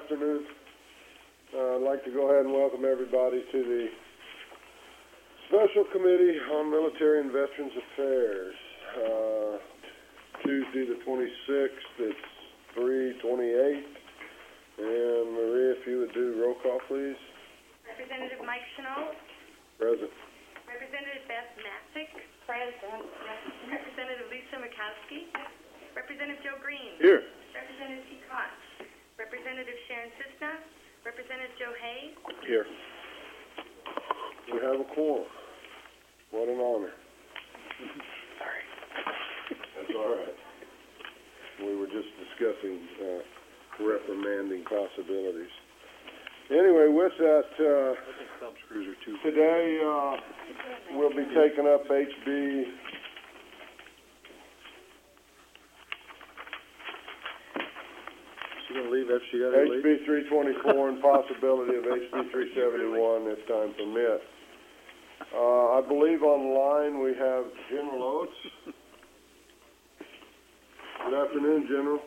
afternoon. I'd like to go ahead and welcome everybody to the Special Committee on Military and Veterans Affairs. Tuesday the 26th, it's 3:28. And Maria, if you would do roll call, please. Representative Mike Chenault. Present. Representative Beth Masick. Present. Representative Lisa Murkowski. Representative Joe Green. Here. Representative T. Cox. Representative Sharon Cisna. Representative Joe Hay. Here. We have a quorum. What an honor. Sorry. That's all right. We were just discussing reprimanding possibilities. Anyway, with that, today we'll be taking up HB. She's going to leave after she got to leave? HB 324 and possibility of HB 371 if time permits. I believe online we have General Oates. Good afternoon, General.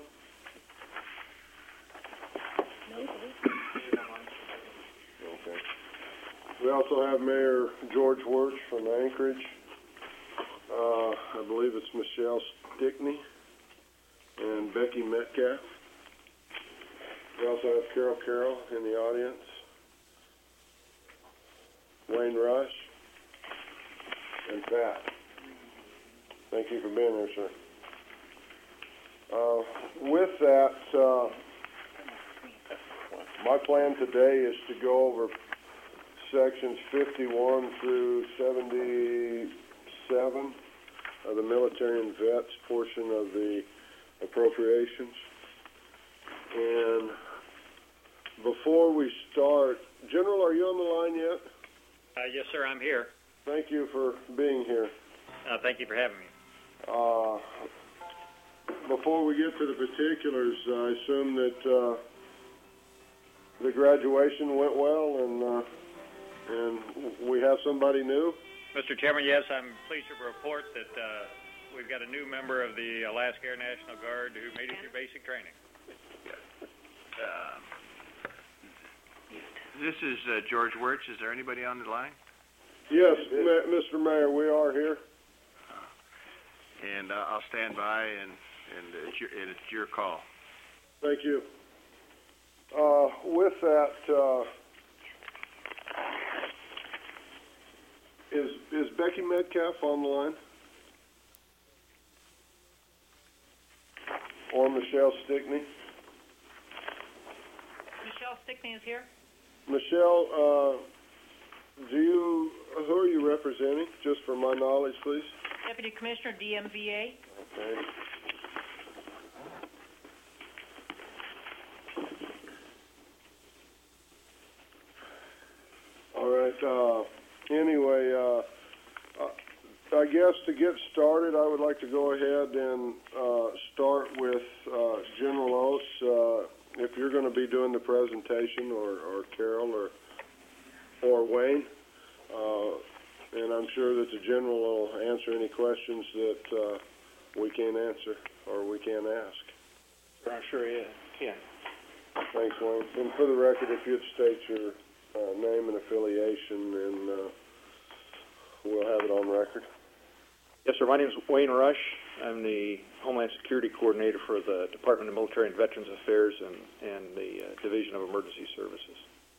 Okay. We also have Mayor George Wirtz from Anchorage. I believe it's Michelle Stickney and Becky Metcalf. We also have Carol in the audience. Wayne Rush and Pat. Thank you for being here, sir. With that, my plan today is to go over sections 51 through 77 of the military and vets portion of the appropriations. And before we start, General, are you on the line yet? Yes, sir, I'm here. Thank you for being here. Thank you for having me. Before we get to the particulars, I assume that the graduation went well, and we have somebody new. Mr. Chairman, yes, I'm pleased to report that we've got a new member of the Alaska Air National Guard who made it through basic training. This is George Wirtz. Is there anybody on the line? Yes, Mr. Mayor, we are here. And I'll stand by, and it's your call. Thank you. With that, is Becky Metcalf on the line? Or Michelle Stickney? Michelle Stickney is here. Michelle, who are you representing, just for my knowledge, please? Deputy Commissioner, DMVA. Okay. All right. Anyway, I guess to get started, I would like to go ahead and start with General Oates. If you're going to be doing the presentation, or Carol, or Wayne, and I'm sure that the General will answer any questions that we can't answer or we can't ask. I'm sure he can. Thanks, Wayne. And for the record, if you'd state your name and affiliation, and we'll have it on record. Yes, sir. My name is Wayne Rush. I'm the Homeland Security Coordinator for the Department of Military and Veterans Affairs and the Division of Emergency Services.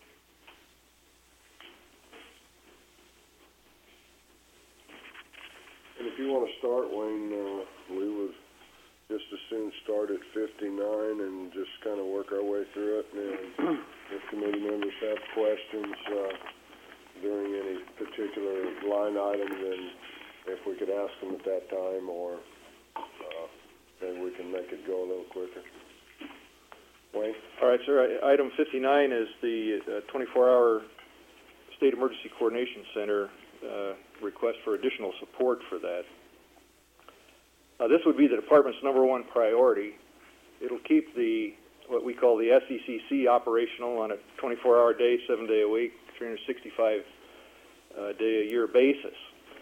And if you want to start, Wayne, we would just as soon start at 59 and just kind of work our way through it. And if committee members have questions during any particular line item, then if we could ask them at that time, or maybe we can make it go a little quicker. Wayne? All right, sir. Item 59 is the 24-hour State Emergency Coordination Center request for additional support for that. This would be the department's #1 priority. It'll keep what we call the SECC operational on a 24-hour day, 7-day a week, 365 day a year basis.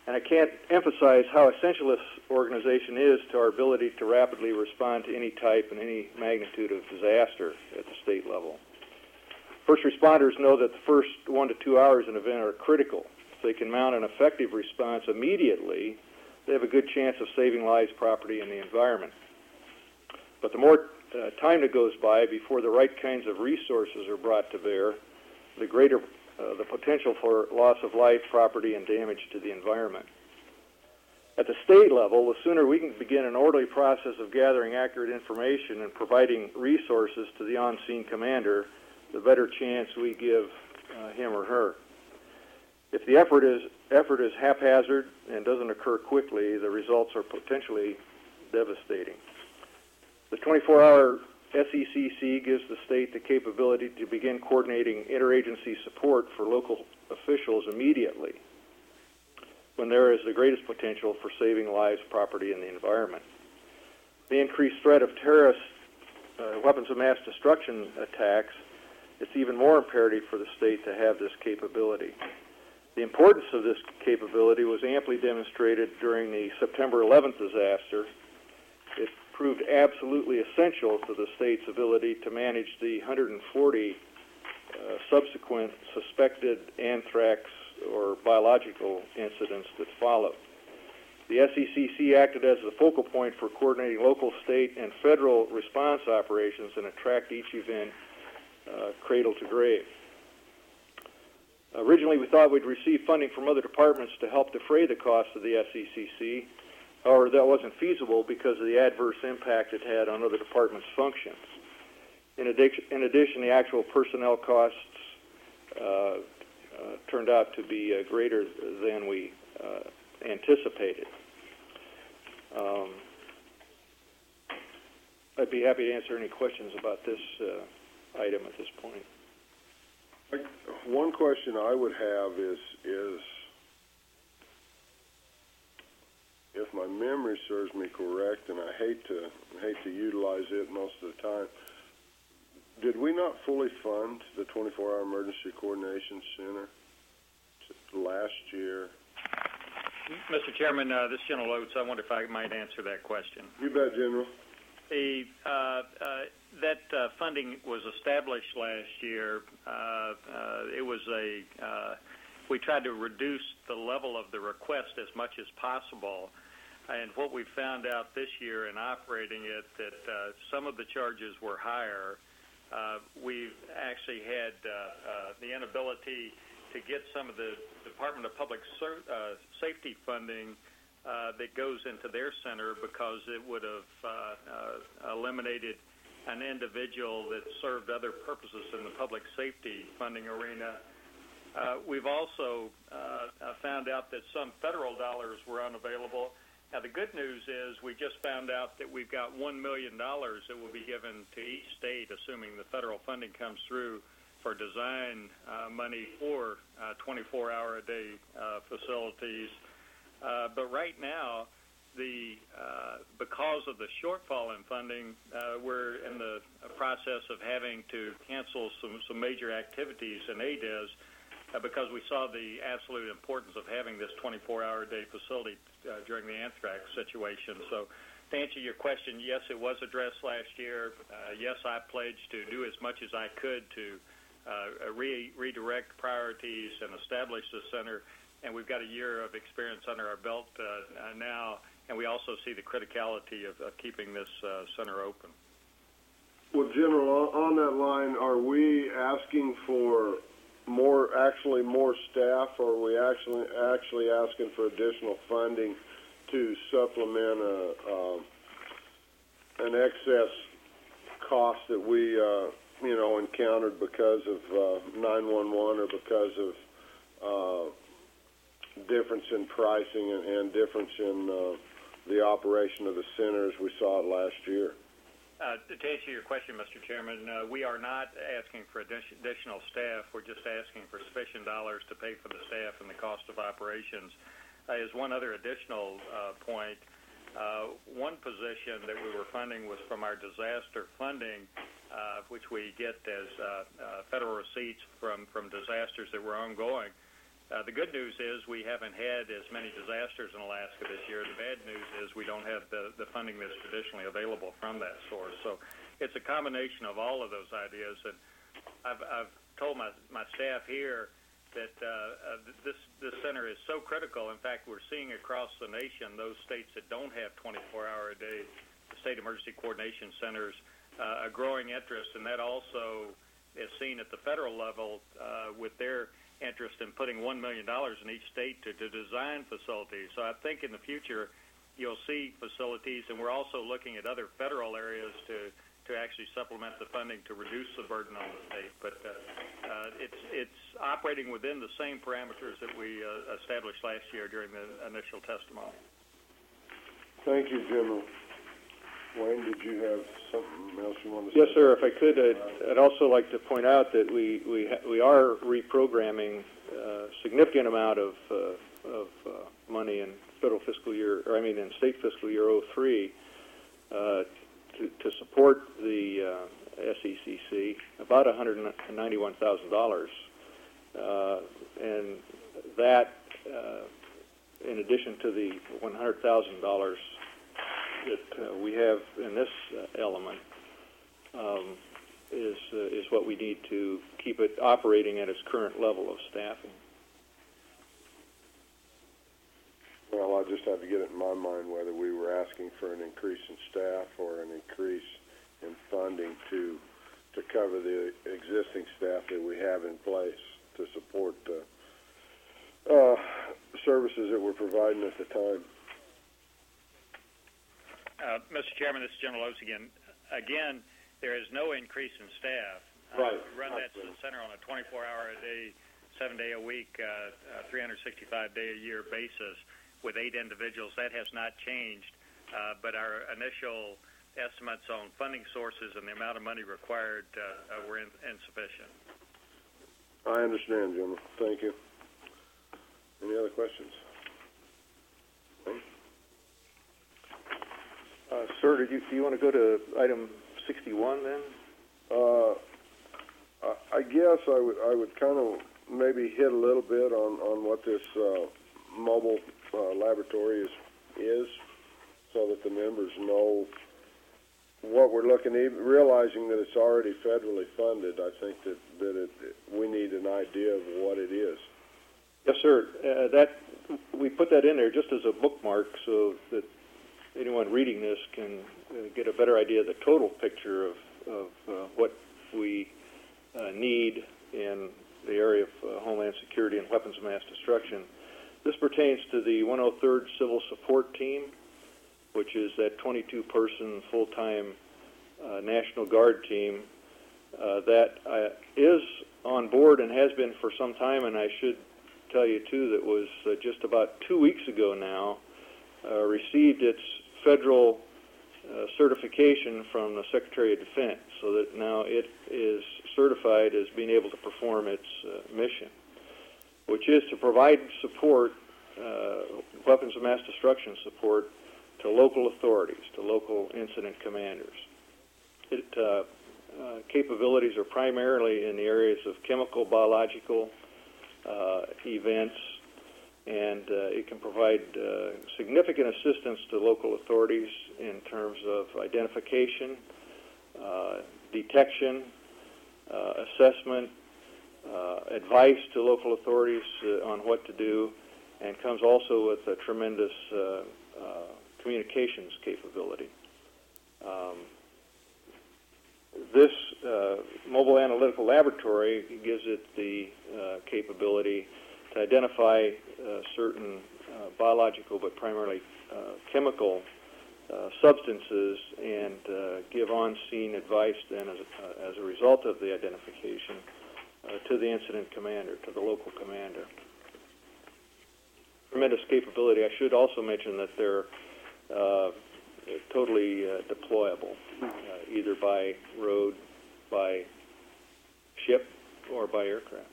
And I can't emphasize how essential this organization is to our ability to rapidly respond to any type and any magnitude of disaster at the state level. First responders know that the first 1 to 2 hours in an event are critical. If they can mount an effective response immediately, they have a good chance of saving lives, property, and the environment. But the more time that goes by before the right kinds of resources are brought to bear, the greater the potential for loss of life, property, and damage to the environment. At the state level, the sooner we can begin an orderly process of gathering accurate information and providing resources to the on-scene commander, the better chance we give him or her. If the effort is haphazard and doesn't occur quickly, the results are potentially devastating. The 24-hour SECC gives the state the capability to begin coordinating interagency support for local officials immediately when there is the greatest potential for saving lives, property, and the environment. The increased threat of terrorist weapons of mass destruction attacks, it's even more imperative for the state to have this capability. The importance of this capability was amply demonstrated during the September 11th disaster. It proved absolutely essential to the state's ability to manage the 140 subsequent suspected anthrax or biological incidents that followed. The SECC acted as the focal point for coordinating local, state, and federal response operations and tracked each event cradle to grave. Originally, we thought we'd receive funding from other departments to help defray the cost of the SECC. However, that wasn't feasible because of the adverse impact it had on other departments' functions. In addition, the actual personnel costs turned out to be greater than we anticipated. I'd be happy to answer any questions about this item at this point. One question I would have is if my memory serves me correct, and I hate to utilize it most of the time, did we not fully fund the 24-hour emergency coordination center last year? Mr. Chairman, this is General Oates. I wonder if I might answer that question. You bet, General. That funding was established last year. We tried to reduce the level of the request as much as possible. And what we found out this year in operating it, that some of the charges were higher. We've actually had the inability to get some of the Department of Public Safety funding that goes into their center because it would have eliminated an individual that served other purposes in the public safety funding arena. We've also found out that some federal dollars were unavailable. Now, the good news is we just found out that we've got $1 million that will be given to each state, assuming the federal funding comes through, for design money for 24-hour-a-day facilities. But right now, because of the shortfall in funding, we're in the process of having to cancel some major activities in ADES because we saw the absolute importance of having this 24-hour-a-day facility during the anthrax situation. So to answer your question, yes, it was addressed last year. Yes, I pledged to do as much as I could to redirect priorities and establish the center. And we've got a year of experience under our belt now, and we also see the criticality of keeping this center open. Well, General, on that line, are we asking for more staff, or are we actually asking for additional funding to supplement an excess cost that we encountered because of 911 or because of difference in pricing and difference in the operation of the center as we saw it last year? To answer your question, Mr. Chairman, we are not asking for additional staff. We're just asking for sufficient dollars to pay for the staff and the cost of operations. As one other additional point, one position that we were funding was from our disaster funding, which we get as federal receipts from disasters that were ongoing. The good news is we haven't had as many disasters in Alaska this year. The bad news is we don't have the funding that's traditionally available from that source. So it's a combination of all of those ideas. And I've told my staff here that this center is so critical. In fact, we're seeing across the nation those states that don't have 24-hour-a-day state emergency coordination centers a growing interest, and that also is seen at the federal level with their interest in putting $1 million in each state to design facilities. So I think in the future you'll see facilities, and we're also looking at other federal areas to actually supplement the funding to reduce the burden on the state. But it's operating within the same parameters that we established last year during the initial testimony. Thank you, General. Wayne, did you have something else you wanted to say? Yes, sir. If I could, I'd also like to point out that we are reprogramming a significant amount of money in in state fiscal year 03 to support the SECC, about $191,000, and that, in addition to the $100,000 that we have in this element, is what we need to keep it operating at its current level of staffing. Well, I just had to get it in my mind whether we were asking for an increase in staff or an increase in funding to cover the existing staff that we have in place to support the services that we're providing at the time. Mr. Chairman, this is General Oates again. Again, there is no increase in staff. Right. We run that center on a 24-hour-a-day, 7-day-a-week, 365-day-a-year basis with 8 individuals. That has not changed, but our initial estimates on funding sources and the amount of money required were insufficient. I understand, General. Thank you. Any other questions? Sir, do you want to go to item 61 then? I guess I would kind of maybe hit a little bit on what this mobile laboratory is, so that the members know what we're looking at, realizing that it's already federally funded. I think that we need an idea of what it is. Yes, sir. We put that in there just as a bookmark so that anyone reading this can get a better idea of the total picture of what we need in the area of Homeland Security and weapons of mass destruction. This pertains to the 103rd Civil Support Team, which is that 22-person full-time National Guard team that is on board and has been for some time, and I should tell you, too, that was just about 2 weeks ago now, received its federal certification from the Secretary of Defense, so that now it is certified as being able to perform its mission, which is to provide support, weapons of mass destruction support, to local authorities, to local incident commanders. Capabilities are primarily in the areas of chemical, biological events, and it can provide significant assistance to local authorities in terms of identification, detection, assessment, advice to local authorities on what to do, and comes also with a tremendous communications capability. This mobile analytical laboratory gives it the capability to identify certain biological but primarily chemical substances and give on-scene advice then as a result of the identification to the incident commander, to the local commander. Tremendous capability. I should also mention that they're totally deployable, either by road, by ship, or by aircraft.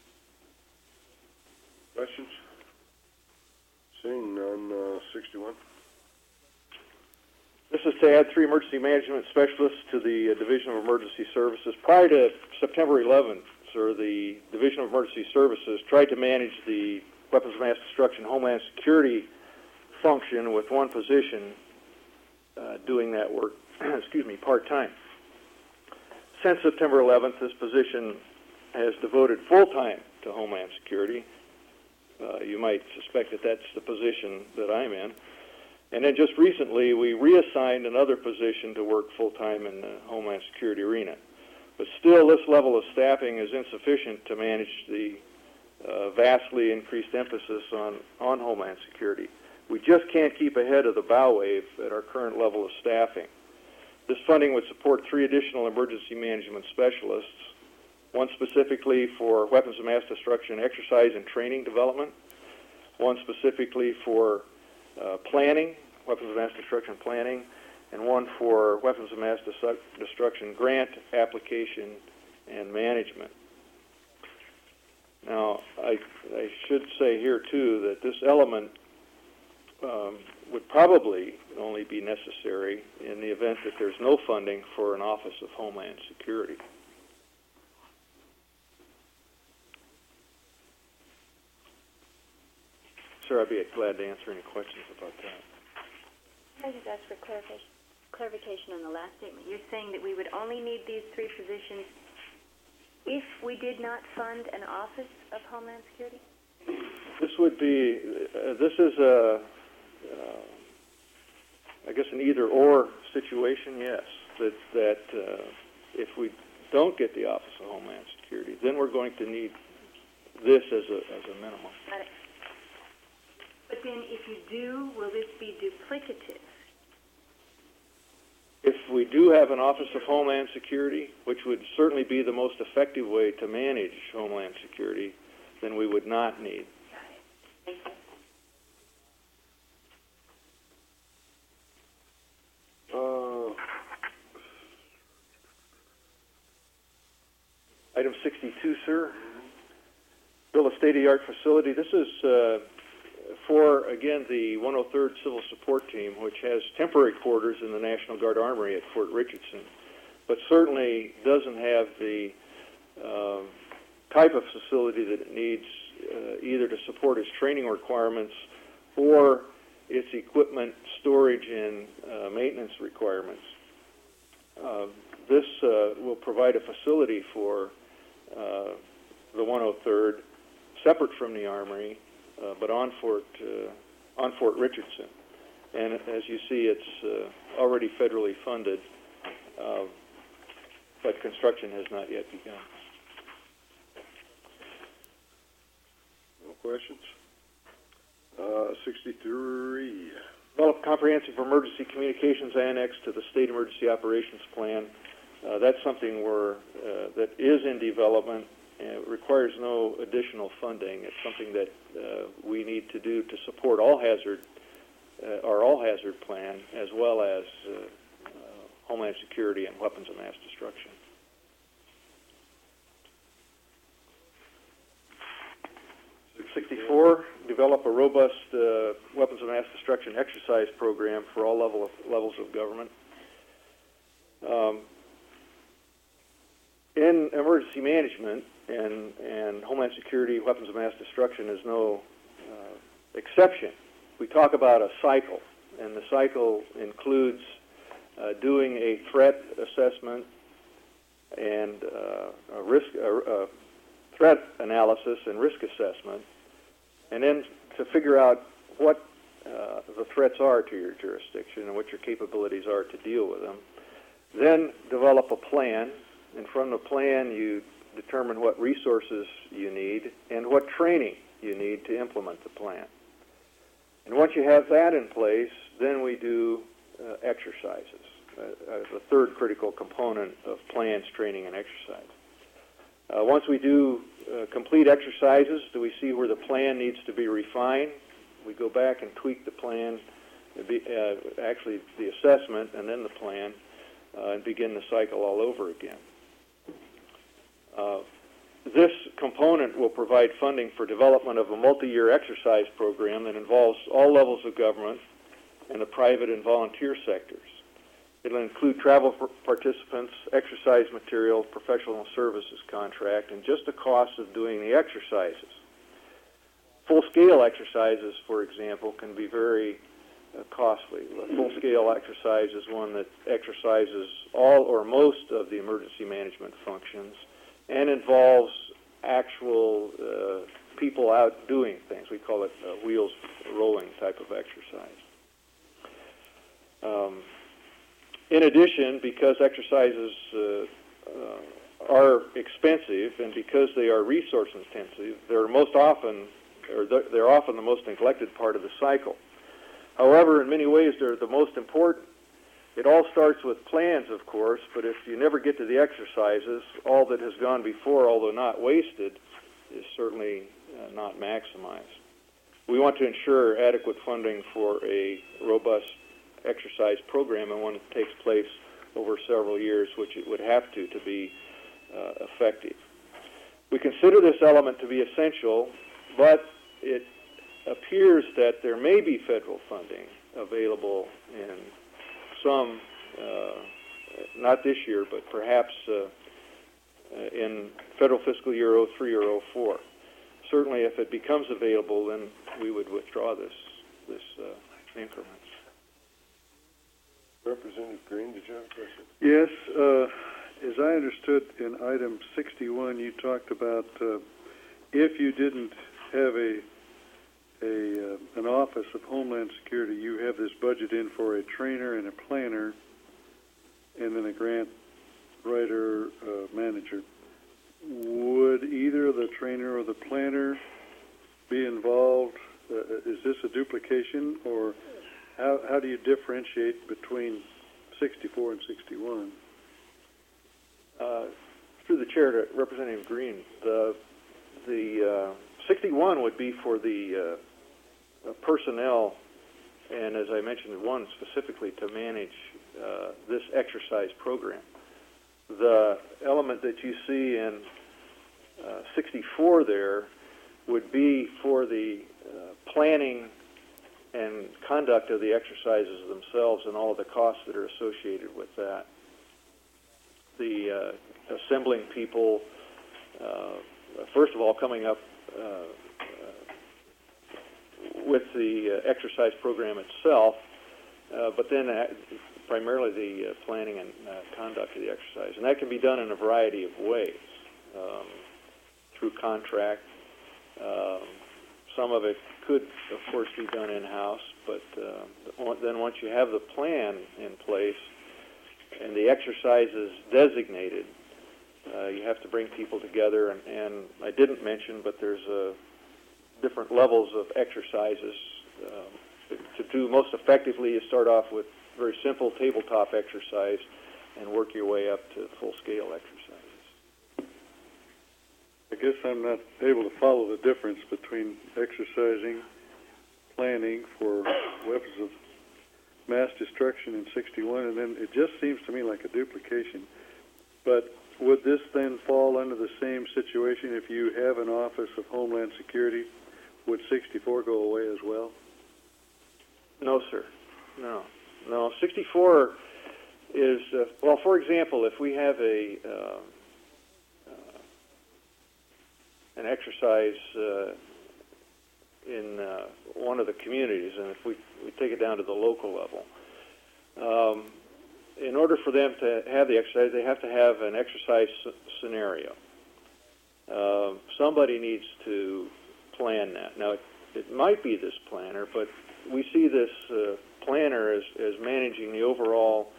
Questions? Seeing none, 61. This is to add 3 emergency management specialists to the Division of Emergency Services. Prior to September 11th, or the Division of Emergency Services, tried to manage the Weapons of Mass Destruction Homeland Security function with one position doing that work, part-time. Since September 11th, this position has devoted full-time to Homeland Security. You might suspect that that's the position that I'm in. And then just recently, we reassigned another position to work full-time in the Homeland Security arena. But still, this level of staffing is insufficient to manage the vastly increased emphasis on Homeland Security. We just can't keep ahead of the bow wave at our current level of staffing. This funding would support 3 additional emergency management specialists, one specifically for weapons of mass destruction exercise and training development, one specifically for planning, weapons of mass destruction planning, and one for weapons of mass destruction grant application and management. Now, I should say here, too, that this element would probably only be necessary in the event that there's no funding for an Office of Homeland Security. Sir, I'd be glad to answer any questions about that. Can I just ask for clarification on the last statement? You're saying that we would only need these 3 positions if we did not fund an Office of Homeland Security? This would be, this is I guess an either-or situation, yes. That if we don't get the Office of Homeland Security, then we're going to need this as a minimum. Got it. But then if you do, will this be duplicative? If we do have an Office of Homeland Security, which would certainly be the most effective way to manage Homeland Security, then we would not need. Got it. Thank you. Item 62, sir. Build a state-of-the-art facility. This is for, again, the 103rd Civil Support Team, which has temporary quarters in the National Guard Armory at Fort Richardson, but certainly doesn't have the type of facility that it needs either to support its training requirements or its equipment storage and maintenance requirements. This will provide a facility for the 103rd, separate from the Armory, but on Fort Richardson. And as you see, it's already federally funded, but construction has not yet begun. No questions? 63. Develop comprehensive emergency communications annex to the State Emergency Operations Plan. That's something that is in development and it requires no additional funding. It's something that we need to do to support our all-hazard plan, as well as Homeland Security and weapons of mass destruction. '64, develop a robust weapons of mass destruction exercise program for all levels of government. In emergency management and Homeland Security, weapons of mass destruction is no exception. We talk about a cycle, and the cycle includes doing a threat assessment and a threat analysis and risk assessment, and then to figure out what the threats are to your jurisdiction and what your capabilities are to deal with them. Then develop a plan, and from the plan you determine what resources you need and what training you need to implement the plan. And once you have that in place, then we do exercises, the third critical component of plans, training, and exercise. Once we do complete exercises, do we see where the plan needs to be refined? We go back and tweak the plan, actually the assessment and then the plan, and begin the cycle all over again. This component will provide funding for development of a multi-year exercise program that involves all levels of government and the private and volunteer sectors. It'll include travel participants, exercise material, professional services contract, and just the cost of doing the exercises. Full-scale exercises, for example, can be very costly. A full-scale exercise is one that exercises all or most of the emergency management functions and involves actual people out doing things. We call it wheels rolling type of exercise. In addition, because exercises are expensive and because they are resource intensive, they're often the most neglected part of the cycle. However, in many ways, they're the most important. It all starts with plans, of course, but if you never get to the exercises, all that has gone before, although not wasted, is certainly not maximized. We want to ensure adequate funding for a robust exercise program and one that takes place over several years, which it would have to be effective. We consider this element to be essential, but it appears that there may be federal funding available in some, not this year, but perhaps in federal fiscal year 03 or 04. Certainly, if it becomes available, then we would withdraw this increment. Representative Green, did you have a question? Yes. As I understood in item 61, you talked about if you didn't have an Office of Homeland Security, you have this budget in for a trainer and a planner, and then a grant writer manager. Would either the trainer or the planner be involved? Is this a duplication, or how do you differentiate between 64 and 61? Through the chair to Representative Green, the 61 would be for the personnel, and as I mentioned, one specifically to manage this exercise program. The element that you see in 64 there would be for the planning and conduct of the exercises themselves and all of the costs that are associated with that. The assembling people, first of all, coming up with the exercise program itself, but then primarily the planning and conduct of the exercise. And that can be done in a variety of ways, through contract. Some of it could, of course, be done in-house, but then once you have the plan in place and the exercises designated, you have to bring people together. And I didn't mention, but there's different levels of exercises. To do most effectively, you start off with very simple tabletop exercise and work your way up to full-scale exercises. I guess I'm not able to follow the difference between exercising, planning for weapons of mass destruction in 61, and then it just seems to me like a duplication. But would this then fall under the same situation if you have an Office of Homeland Security? Would 64 go away as well? No, sir. No. 64 is, well, for example, if we have an exercise in one of the communities, and if we take it down to the local level, in order for them to have the exercise, they have to have an exercise scenario. Somebody needs to plan that. Now, it might be this planner, but we see this planner as managing the overall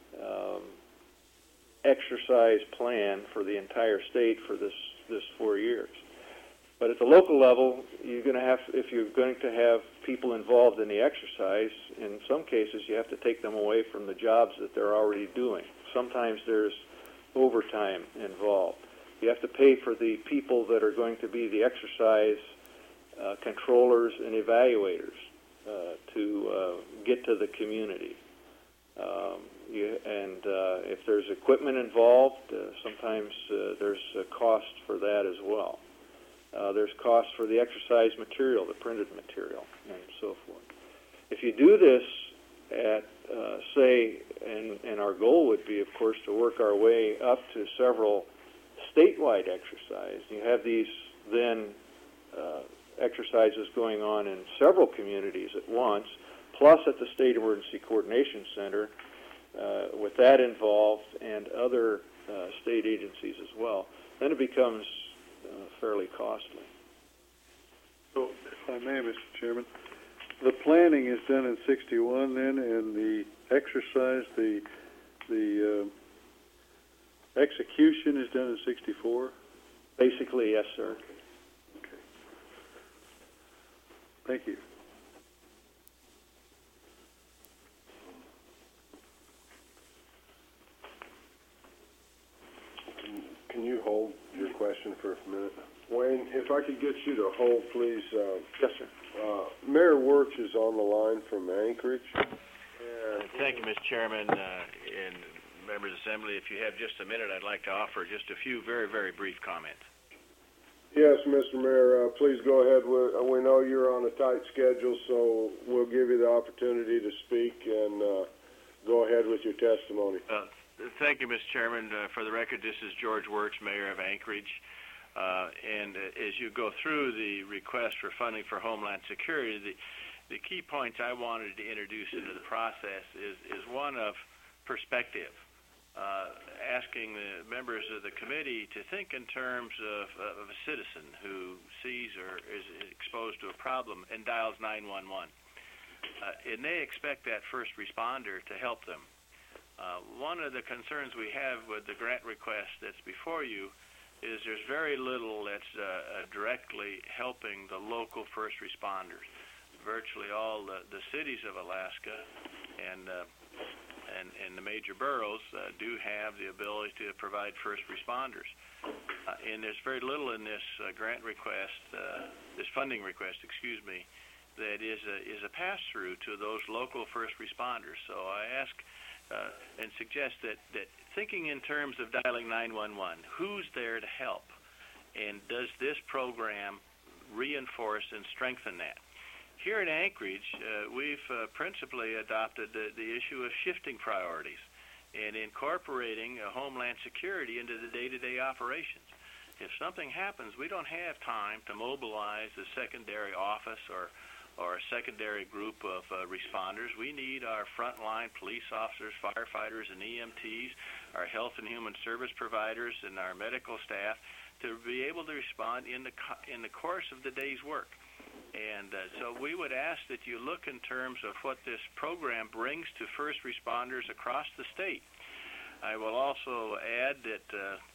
exercise plan for the entire state for this 4 years. But at the local level, you're going to have, if you're going to have people involved in the exercise, in some cases you have to take them away from the jobs that they're already doing. Sometimes there's overtime involved. You have to pay for the people that are going to be the exercise controllers and evaluators to get to the community. If there's equipment involved, sometimes there's a cost for that as well. There's costs for the exercise material, the printed material, and so forth. If you do this at, and our goal would be, of course, to work our way up to several statewide exercises. You have these then exercises going on in several communities at once, plus at the State Emergency Coordination Center, with that involved and other state agencies as well. Then it becomes fairly costly. So, if I may, Mr. Chairman, the planning is done in 61 then, and the exercise, the execution is done in 64? Basically, yes, sir. Okay. Thank you. Can you hold your question for a minute? Wayne, if I could get you to hold, please. Yes, sir. Mayor Wirtz is on the line from Anchorage. Thank you, Mr. Chairman, and members of the Assembly. If you have just a minute, I'd like to offer just a few very, very brief comments. Yes, Mr. Mayor, please go ahead. We know you're on a tight schedule, so we'll give you the opportunity to speak and go ahead with your testimony. Thank you, Mr. Chairman. For the record, this is George Wirtz, Mayor of Anchorage. And as you go through the request for funding for Homeland Security, the key points I wanted to introduce into the process is one of perspective, asking the members of the committee to think in terms of a citizen who sees or is exposed to a problem and dials 911. And they expect that first responder to help them. One of the concerns we have with the grant request that's before you is there's very little that's directly helping the local first responders. Virtually all the cities of Alaska and the major boroughs do have the ability to provide first responders. And there's very little in this grant request, this funding request, that is a pass-through to those local first responders. So I ask and suggest that thinking in terms of dialing 911, who's there to help? And does this program reinforce and strengthen that? Here in Anchorage, we've principally adopted the issue of shifting priorities and incorporating Homeland Security into the day-to-day operations. If something happens, we don't have time to mobilize a secondary office or a secondary group of responders. We need our frontline police officers, firefighters, and EMTs, our health and human service providers, and our medical staff to be able to respond in the course of the day's work. And so we would ask that you look in terms of what this program brings to first responders across the state. I will also add that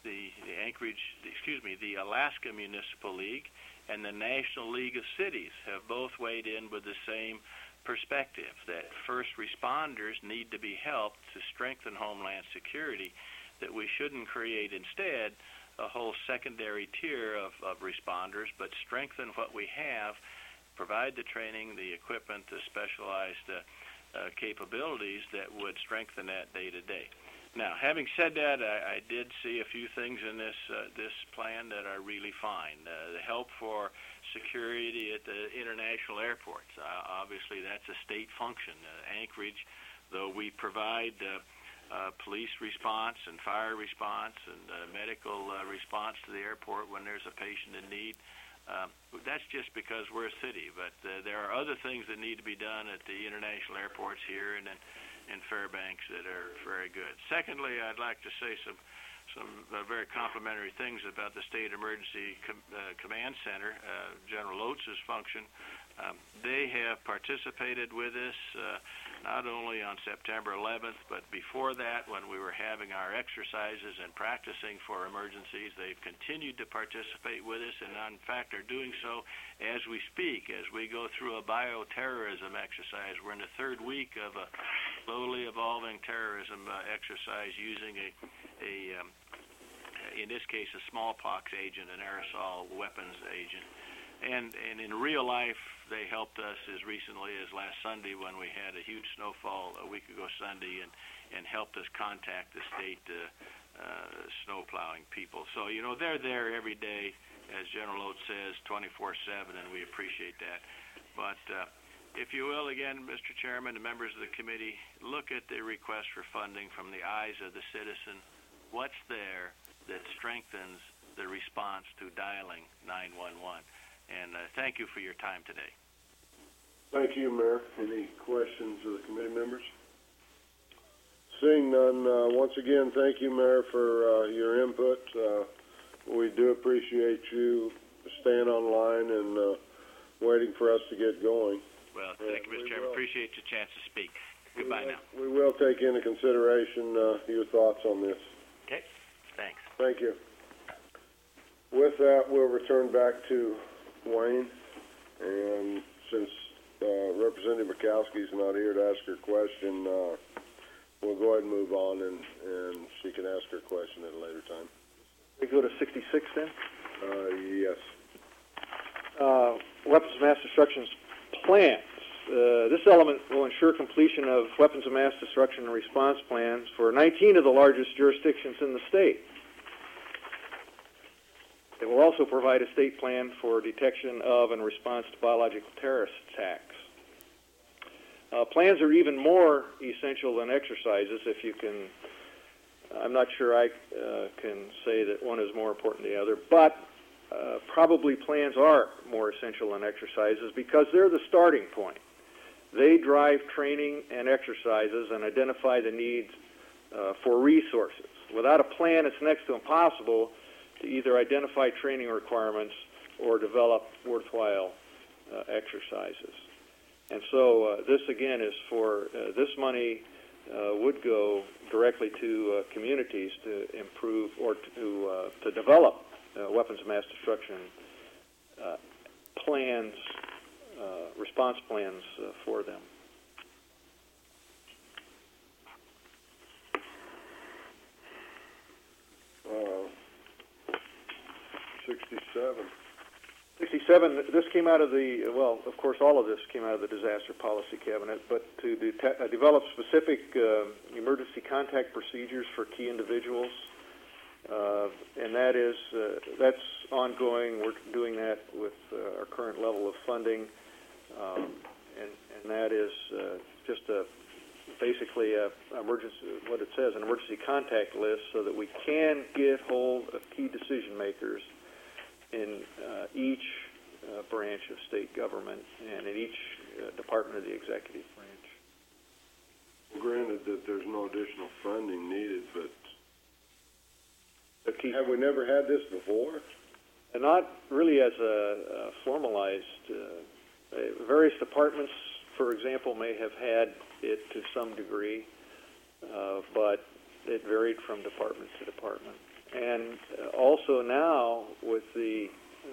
the Alaska Municipal League and the National League of Cities have both weighed in with the same perspective, that first responders need to be helped to strengthen Homeland Security, that we shouldn't create instead a whole secondary tier of responders, but strengthen what we have, provide the training, the equipment, the specialized capabilities that would strengthen that day to day. Now, having said that, I did see a few things in this plan that are really fine. The help for security at the international airports. Obviously, that's a state function. Anchorage, though we provide police response and fire response and medical response to the airport when there's a patient in need, that's just because we're a city. But there are other things that need to be done at the international airports here and in Fairbanks that are very good. Secondly, I'd like to say some very complimentary things about the State Emergency Command Center, General Oates' function. They have participated with us not only on September 11th, but before that when we were having our exercises and practicing for emergencies. They've continued to participate with us and in fact are doing so as we speak, as we go through a bioterrorism exercise. We're in the third week of a slowly evolving terrorism exercise using in this case, a smallpox agent, an aerosol weapons agent. And in real life, they helped us as recently as last Sunday when we had a huge snowfall a week ago Sunday and helped us contact the state snow plowing people. So, they're there every day, as General Oates says, 24/7, and we appreciate that. But If you will, again, Mr. Chairman and members of the committee, look at the request for funding from the eyes of the citizen. What's there that strengthens the response to dialing 911? And thank you for your time today. Thank you, Mayor. Any questions of the committee members? Seeing none, once again, thank you, Mayor, for your input. We do appreciate you staying online and waiting for us to get going. Well, thank you, Mr. Chairman. Appreciate the chance to speak. Goodbye now. We will take into consideration your thoughts on this. Okay, thanks. Thank you. With that, we'll return back to Wayne, and since Representative Murkowski's not here to ask her question, we'll go ahead and move on, and she can ask her question at a later time. We go to 66 then? Yes. Weapons of mass destruction's plans. This element will ensure completion of weapons of mass destruction and response plans for 19 of the largest jurisdictions in the state. It will also provide a state plan for detection of and response to biological terrorist attacks. Plans are even more essential than exercises. If you can, I'm not sure I can say that one is more important than the other, but probably plans are more essential than exercises because they're the starting point. They drive training and exercises and identify the needs for resources. Without a plan, it's next to impossible to either identify training requirements or develop worthwhile exercises. And so this, again, is for this money would go directly to communities to improve or to develop weapons of mass destruction plans, response plans for them. 67, this came out of the, well, of course, all of this came out of the Disaster Policy Cabinet, but to develop specific emergency contact procedures for key individuals, and that's ongoing. We're doing that with our current level of funding, and that is just basically what it says, an emergency contact list, so that we can get hold of key decision makers in each branch of state government and in each department of the executive branch. Granted that there's no additional funding needed, but have we never had this before? And not really as a formalized. Various departments, for example, may have had it to some degree, but it varied from department to department. And also now with the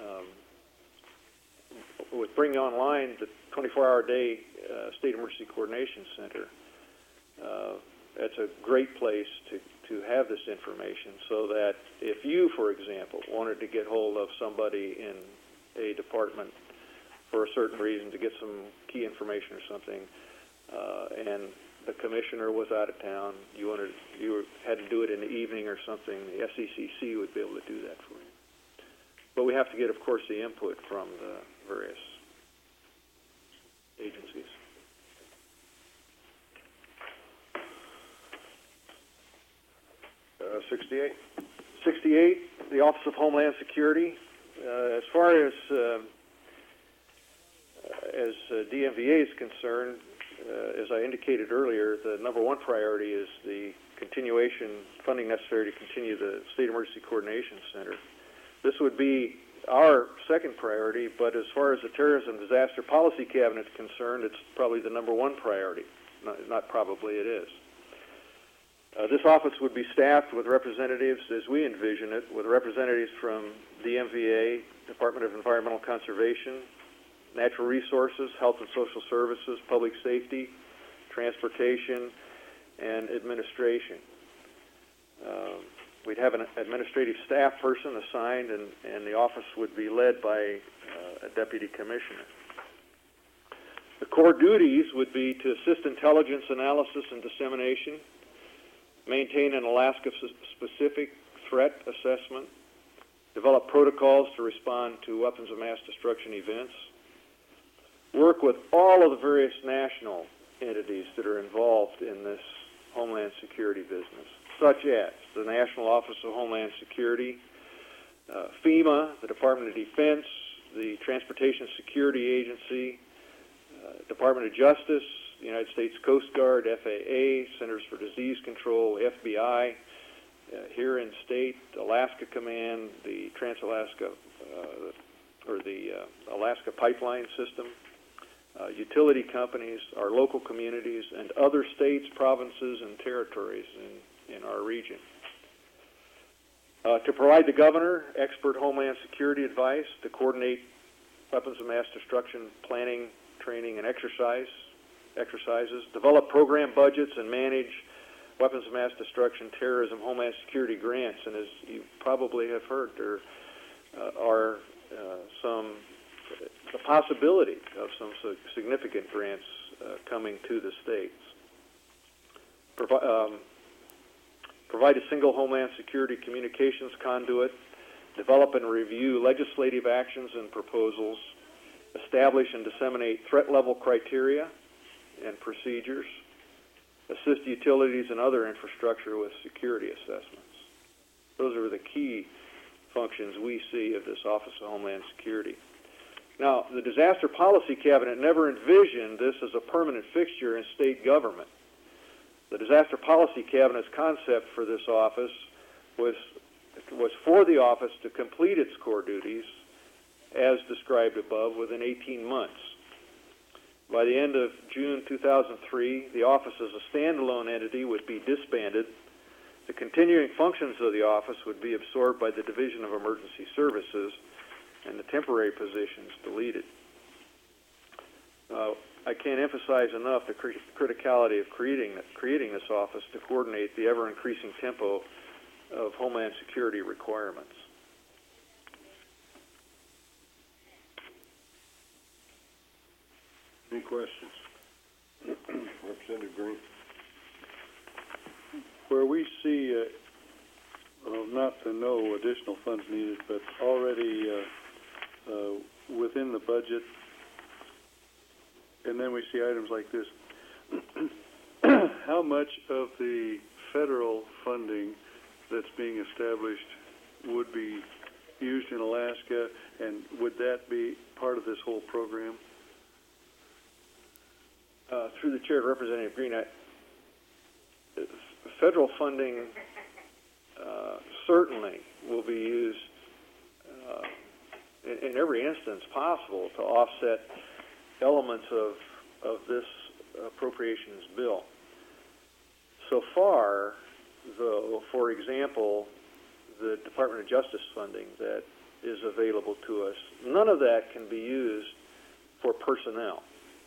with bringing online the 24-hour day State Emergency Coordination Center, that's a great place to have this information, so that if you, for example, wanted to get hold of somebody in a department for a certain reason to get some key information or something, and the commissioner was out of town, you had to do it in the evening or something, the SECC would be able to do that for you. But we have to get, of course, the input from the various agencies. Uh, 68. 68, the Office of Homeland Security. As far as DMVA is concerned, as I indicated earlier, the number one priority is the funding necessary to continue the State Emergency Coordination Center. This would be our second priority, but as far as the Terrorism Disaster Policy Cabinet is concerned, it's probably the number one priority. Not probably, it is. This office would be staffed with representatives, as we envision it, with representatives from DMVA, Department of Environmental Conservation, Natural Resources, Health and Social Services, Public Safety, Transportation, and Administration. We'd have an administrative staff person assigned, and the office would be led by a deputy commissioner. The core duties would be to assist intelligence analysis and dissemination, maintain an Alaska-specific threat assessment, develop protocols to respond to weapons of mass destruction events, work with all of the various national entities that are involved in this Homeland Security business, such as the National Office of Homeland Security, FEMA, the Department of Defense, the Transportation Security Agency, Department of Justice, the United States Coast Guard, FAA, Centers for Disease Control, FBI, here in state, Alaska Command, the Trans-Alaska, or the Alaska Pipeline System, utility companies, our local communities, and other states, provinces, and territories in our region. To provide the governor expert Homeland Security advice, to coordinate weapons of mass destruction planning, training, and exercises, develop program budgets, and manage weapons of mass destruction, terrorism, Homeland Security grants. And as you probably have heard, there are the possibility of some significant grants coming to the states. Provide a single Homeland Security communications conduit, develop and review legislative actions and proposals, establish and disseminate threat level criteria and procedures, assist utilities and other infrastructure with security assessments. Those are the key functions we see of this Office of Homeland Security. Now, the Disaster Policy Cabinet never envisioned this as a permanent fixture in state government. The Disaster Policy Cabinet's concept for this office was for the office to complete its core duties, as described above, within 18 months. By the end of June 2003, the office as a standalone entity would be disbanded. The continuing functions of the office would be absorbed by the Division of Emergency Services, and the temporary positions deleted. I can't emphasize enough the criticality of creating this office to coordinate the ever-increasing tempo of Homeland Security requirements. Any questions? Representative Green. Where we see, not to know additional funds needed, but already within the budget, and then we see items like this, how much of the federal funding that's being established would be used in Alaska, and would that be part of this whole program? Through the chair, Representative Green, federal funding certainly will be used in every instance possible to offset elements of this appropriations bill. So far, though, for example, the Department of Justice funding that is available to us, none of that can be used for personnel.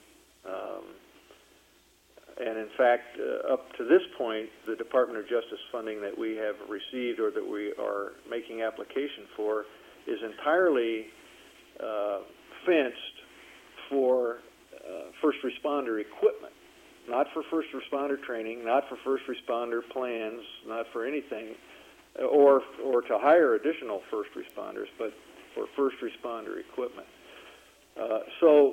And in fact, up to this point, the Department of Justice funding that we have received or that we are making application for is entirely fenced for first responder equipment, not for first responder training, not for first responder plans, not for anything, or to hire additional first responders, but for first responder equipment. So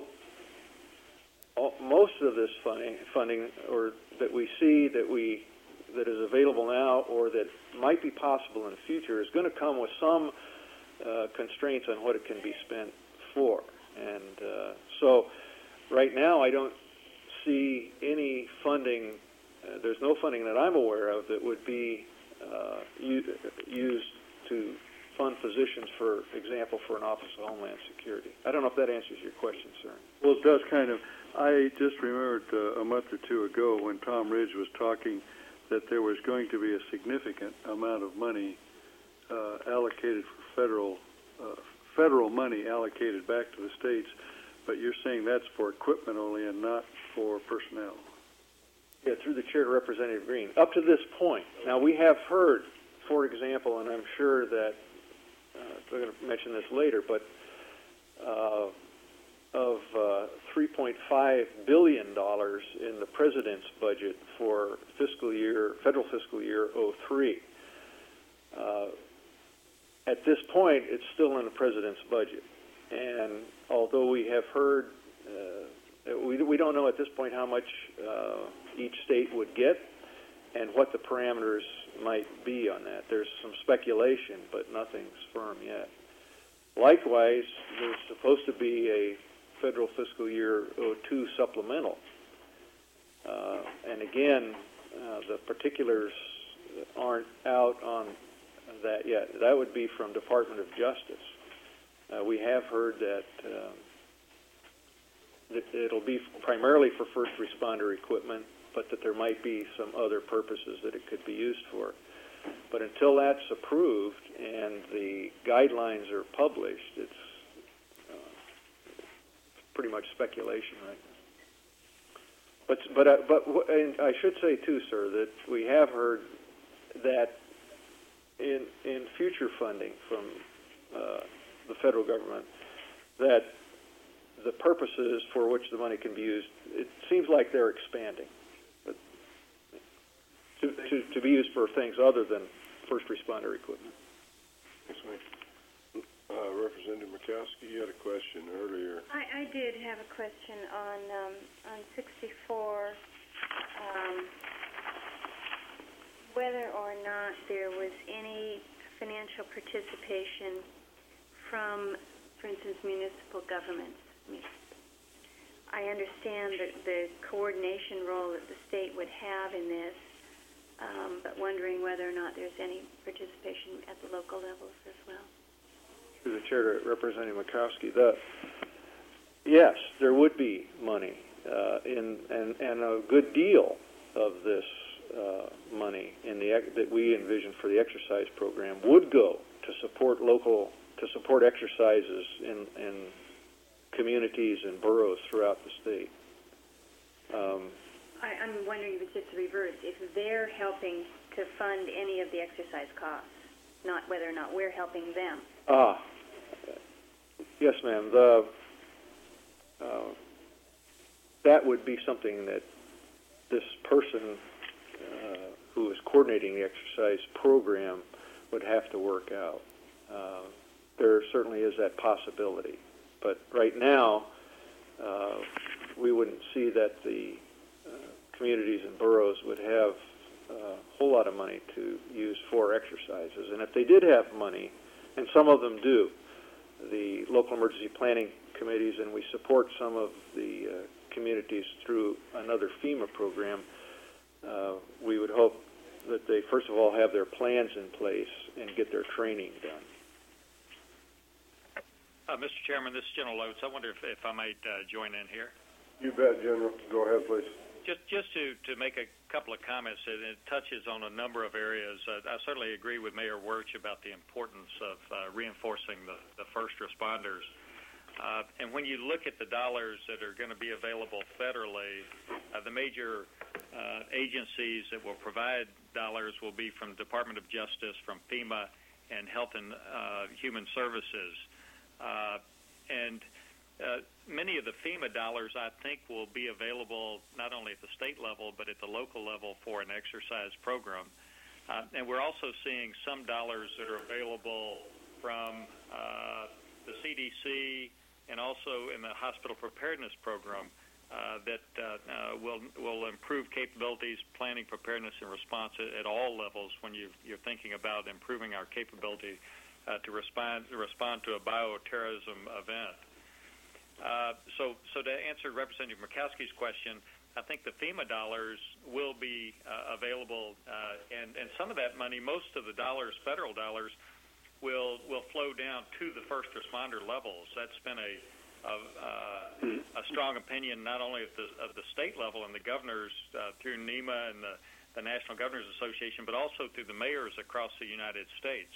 most of this funding, or that we see that is available now, or that might be possible in the future, is going to come with some constraints on what it can be spent for. And so right now I don't see any funding, there's no funding that I'm aware of that would be used to fund physicians, for example, for an Office of Homeland Security. I don't know if that answers your question, sir. Well, it does kind of. I just remembered a month or two ago when Tom Ridge was talking that there was going to be a significant amount of money allocated for federal money allocated back to the states, but you're saying that's for equipment only and not for personnel. Yeah, through the chair to Representative Green. Up to this point, now we have heard, for example, and I'm sure that we're going to mention this later, but of $3.5 billion in the president's budget for federal fiscal year 03. At this point, it's still in the president's budget. And although we have heard we don't know at this point how much each state would get and what the parameters might be on that. There's some speculation, but nothing's firm yet. Likewise, there's supposed to be a federal fiscal year 02 supplemental. And again, the particulars aren't out on that yet. That would be from Department of Justice. We have heard that it'll be primarily for first responder equipment, but that there might be some other purposes that it could be used for. But until that's approved and the guidelines are published, it's pretty much speculation right now. But and I should say too, sir, that we have heard that in future funding from the federal government, that the purposes for which the money can be used, it seems like they're expanding, but to be used for things other than first responder equipment. Thanks, Mike. Representative Murkowski, you had a question earlier. I did have a question on 64, whether or not there was any financial participation from, for instance, municipal governments. I understand the coordination role that the state would have in this, but wondering whether or not there's any participation at the local levels as well. Through the chair to Representative Murkowski, yes, there would be money, and a good deal of this money that we envision for the exercise program would go to support exercises in communities and boroughs throughout the state. I'm wondering if it's just the reverse, if they're helping to fund any of the exercise costs, not whether or not we're helping them. Yes, ma'am. That would be something that this person who is coordinating the exercise program would have to work out. There certainly is that possibility. But right now, we wouldn't see that the communities and boroughs would have a whole lot of money to use for exercises. And if they did have money, and some of them do, the local emergency planning committees, and we support some of the communities through another FEMA program, we would hope that they, first of all, have their plans in place and get their training done. Mr. Chairman, this is General Oates. I wonder if I might join in here. You bet, General. Go ahead, please. Just to make a couple of comments, and it touches on a number of areas. I certainly agree with Mayor Wirch about the importance of reinforcing the first responders. And when you look at the dollars that are going to be available federally, the major agencies that will provide dollars will be from Department of Justice, from FEMA, and Health and Human Services. Many of the FEMA dollars, I think, will be available not only at the state level but at the local level for an exercise program. And we're also seeing some dollars that are available from the CDC and also in the hospital preparedness program that will improve capabilities, planning, preparedness, and response at all levels when you're thinking about improving our capability to respond to a bioterrorism event. So to answer Representative Murkowski's question, I think the FEMA dollars will be available, and some of that money, most of the dollars, federal dollars, will flow down to the first responder levels. That's been a strong opinion not only of the state level and the governors through NEMA and the National Governors Association, but also through the mayors across the United States.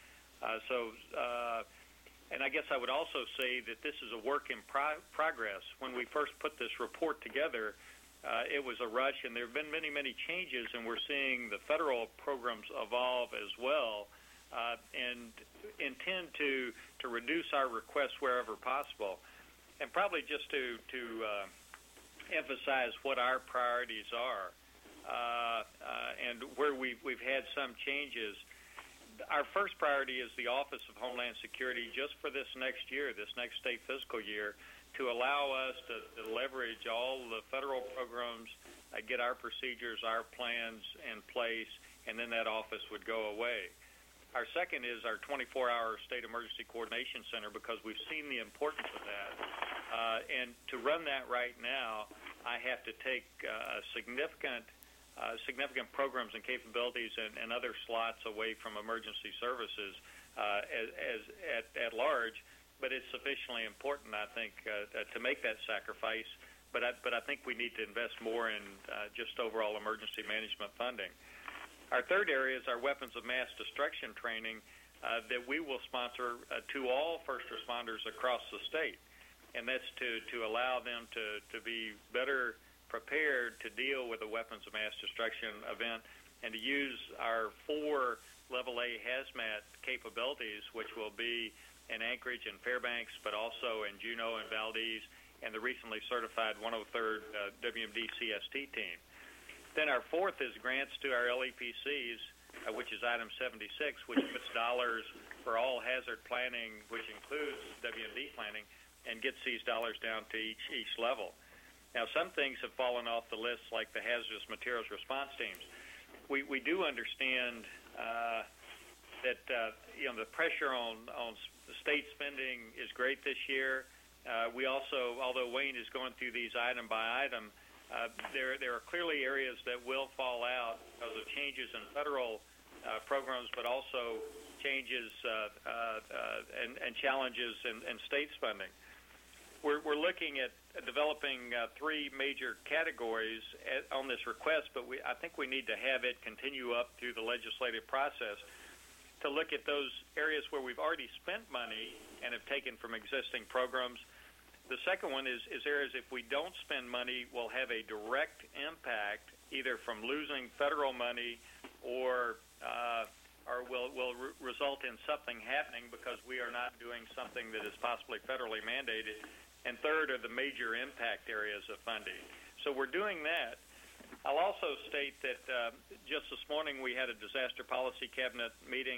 And I guess I would also say that this is a work in progress. When we first put this report together, it was a rush, and there have been many, many changes, and we're seeing the federal programs evolve as well, and intend to reduce our requests wherever possible. And probably just to emphasize what our priorities are and where we've had some changes. our first priority is the Office of Homeland Security just for this next year, this next state fiscal year, to allow us to leverage all the federal programs, get our procedures, our plans in place, and then that office would go away. Our second is our 24-hour State Emergency Coordination Center, because we've seen the importance of that. And to run that right now, I have to take significant programs and capabilities and other slots away from emergency services at large. But it's sufficiently important, I think, to make that sacrifice. But I think we need to invest more in just overall emergency management funding. Our third area is our weapons of mass destruction training that we will sponsor to all first responders across the state. And that's to allow them to be better prepared to deal with a weapons of mass destruction event and to use our 4 Level A hazmat capabilities, which will be in Anchorage and Fairbanks, but also in Juneau and Valdez, and the recently certified 103rd WMD CST team. Then our fourth is grants to our LEPCs, which is item 76, which puts dollars for all hazard planning, which includes WMD planning, and gets these dollars down to each level. Now, some things have fallen off the list, like the hazardous materials response teams. We do understand that the pressure on state spending is great this year. We also, although Wayne is going through these item by item, there are clearly areas that will fall out because of changes in federal programs, but also changes and challenges in state spending. We're looking at developing 3 major categories on this request, but I think we need to have it continue up through the legislative process to look at those areas where we've already spent money and have taken from existing programs. The second one is areas if we don't spend money will have a direct impact either from losing federal money or will result in something happening because we are not doing something that is possibly federally mandated. And third are the major impact areas of funding. So we're doing that. I'll also state that just this morning we had a disaster policy cabinet meeting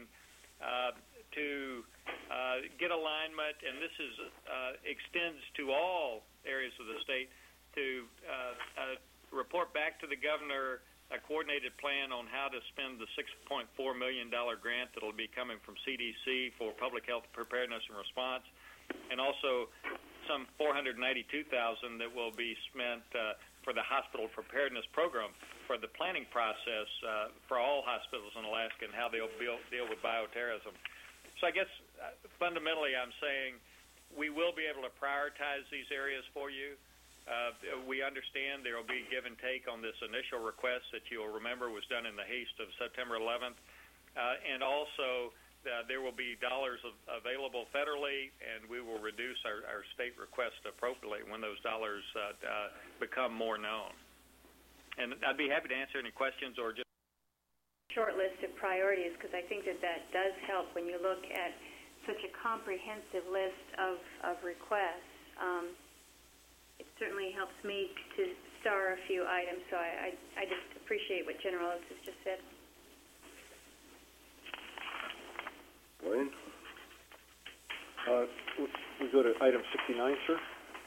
to get alignment, and this extends to all areas of the state, to report back to the governor a coordinated plan on how to spend the $6.4 million grant that will be coming from CDC for public health preparedness and response, and also some $492,000 that will be spent for the hospital preparedness program for the planning process for all hospitals in Alaska and how they'll deal with bioterrorism. So I guess fundamentally I'm saying we will be able to prioritize these areas for you. We understand there will be give and take on this initial request that you'll remember was done in the haste of September 11th. And also there will be dollars available federally, and we will reduce our state request appropriately when those dollars become more known. And I'd be happy to answer any questions or just short list of priorities, because I think that does help when you look at such a comprehensive list of requests. It certainly helps me to star a few items, so I just appreciate what General Oates has just said. Wayne? We go to item 69, sir.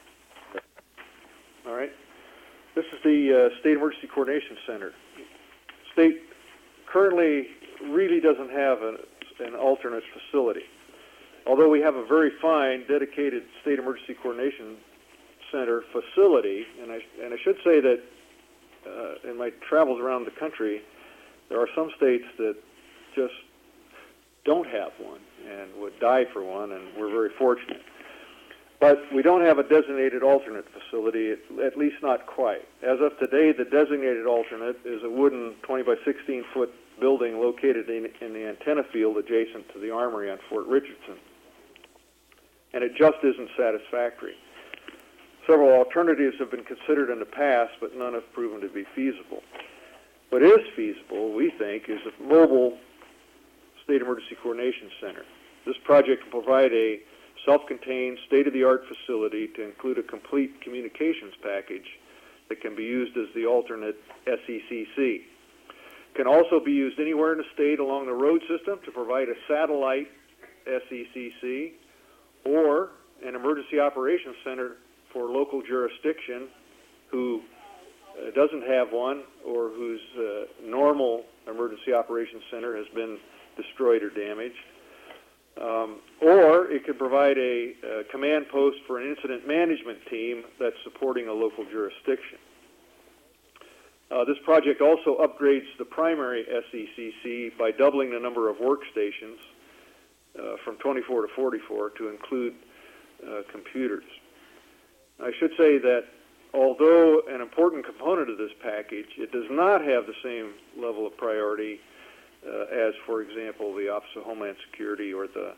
All right. This is the State Emergency Coordination Center. State currently really doesn't have an alternate facility. Although we have a very fine, dedicated State Emergency Coordination Center facility, and I should say that in my travels around the country, there are some states that just don't have one and would die for one, and we're very fortunate. But we don't have a designated alternate facility, at least not quite. As of today, the designated alternate is a wooden 20 by 16 foot building located in the antenna field adjacent to the Armory on Fort Richardson. And it just isn't satisfactory. Several alternatives have been considered in the past, but none have proven to be feasible. What is feasible, we think, is a mobile State Emergency Coordination Center. This project will provide a self-contained, state-of-the-art facility to include a complete communications package that can be used as the alternate SECC. Can also be used anywhere in the state along the road system to provide a satellite SECC or an emergency operations center for local jurisdiction who doesn't have one or whose normal emergency operations center has been destroyed or damaged. Or it could provide a command post for an incident management team that's supporting a local jurisdiction. This project also upgrades the primary SECC by doubling the number of workstations from 24 to 44 to include computers. I should say that although an important component of this package, it does not have the same level of priority as, for example, the Office of Homeland Security or the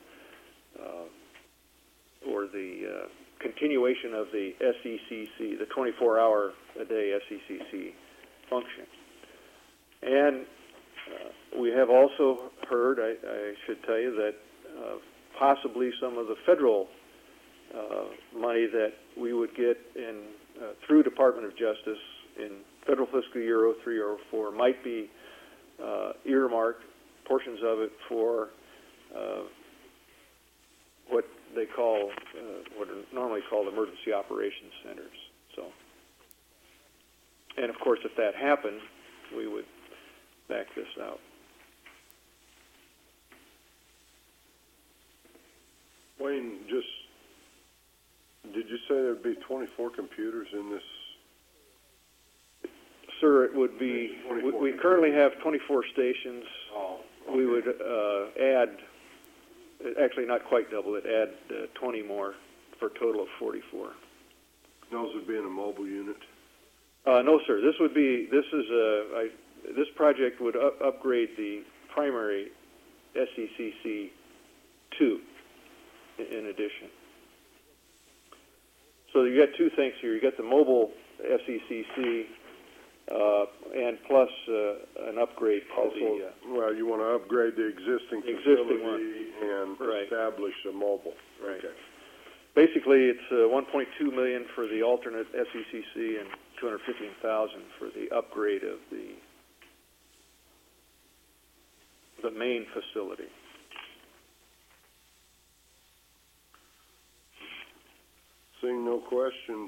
continuation of the SECC, the 24-hour-a-day SECC function. And we have also heard, I should tell you, that possibly some of the federal money that we would get in through Department of Justice in federal fiscal year 03 or 04 might be earmarked, portions of it, for what they call, what are normally called emergency operations centers. So, and of course, if that happened, we would back this out. Wayne, just, did you say there'd be 24 computers in this? Sir, it would be, we currently have 24 stations. Oh, okay. We would add, actually not quite double it, add 20 more for a total of 44. Those would be in a mobile unit? No, sir. This would be, this project would upgrade the primary SECC 2 in addition. So you got two things here. You got the mobile SECC and plus an upgrade to also, well, you want to upgrade the existing facility and establish a mobile. Right. Okay. Basically, it's $1.2 million for the alternate SECC and $215,000 for the upgrade of the main facility. Seeing no questions,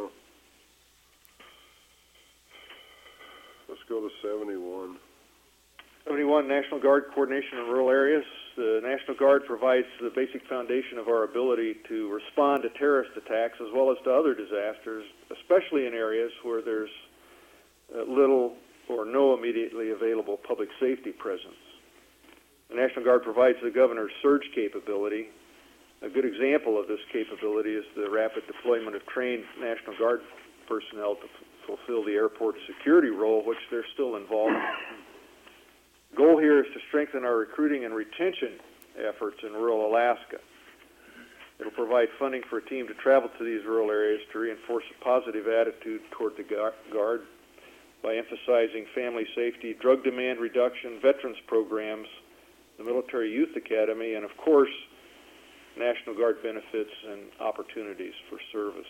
let's go to 71. 71, National Guard coordination in rural areas. The National Guard provides the basic foundation of our ability to respond to terrorist attacks as well as to other disasters, especially in areas where there's little or no immediately available public safety presence. The National Guard provides the governor's surge capability. A good example of this capability is the rapid deployment of trained National Guard personnel to fulfill the airport security role, which they're still involved in. The goal here is to strengthen our recruiting and retention efforts in rural Alaska. It will provide funding for a team to travel to these rural areas to reinforce a positive attitude toward the Guard by emphasizing family safety, drug demand reduction, veterans programs, the Military Youth Academy, and of course, National Guard benefits and opportunities for service.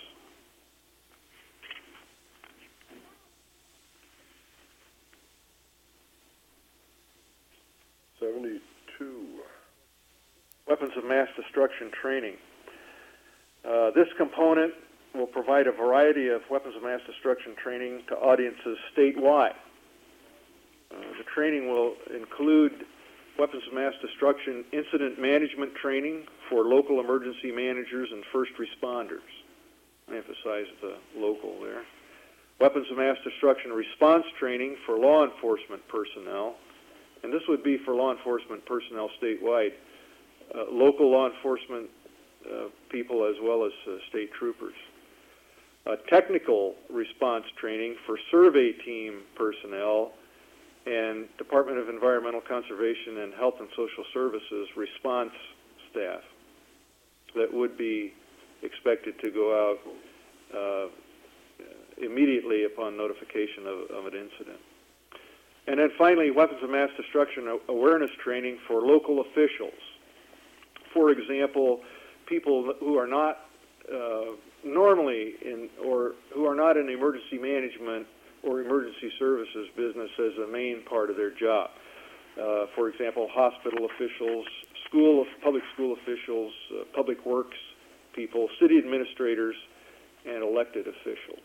Weapons of mass destruction training. This component will provide a variety of weapons of mass destruction training to audiences statewide. The training will include weapons of mass destruction incident management training for local emergency managers and first responders. I emphasize the local there. Weapons of mass destruction response training for law enforcement personnel, and this would be for law enforcement personnel statewide, local law enforcement people as well as state troopers. Technical response training for survey team personnel and Department of Environmental Conservation and Health and Social Services response staff that would be expected to go out immediately upon notification of an incident. And then finally, weapons of mass destruction awareness training for local officials. For example, people who are not normally in, or who are not in emergency management or emergency services business as the main part of their job. For example, hospital officials, public school officials, public works people, city administrators, and elected officials.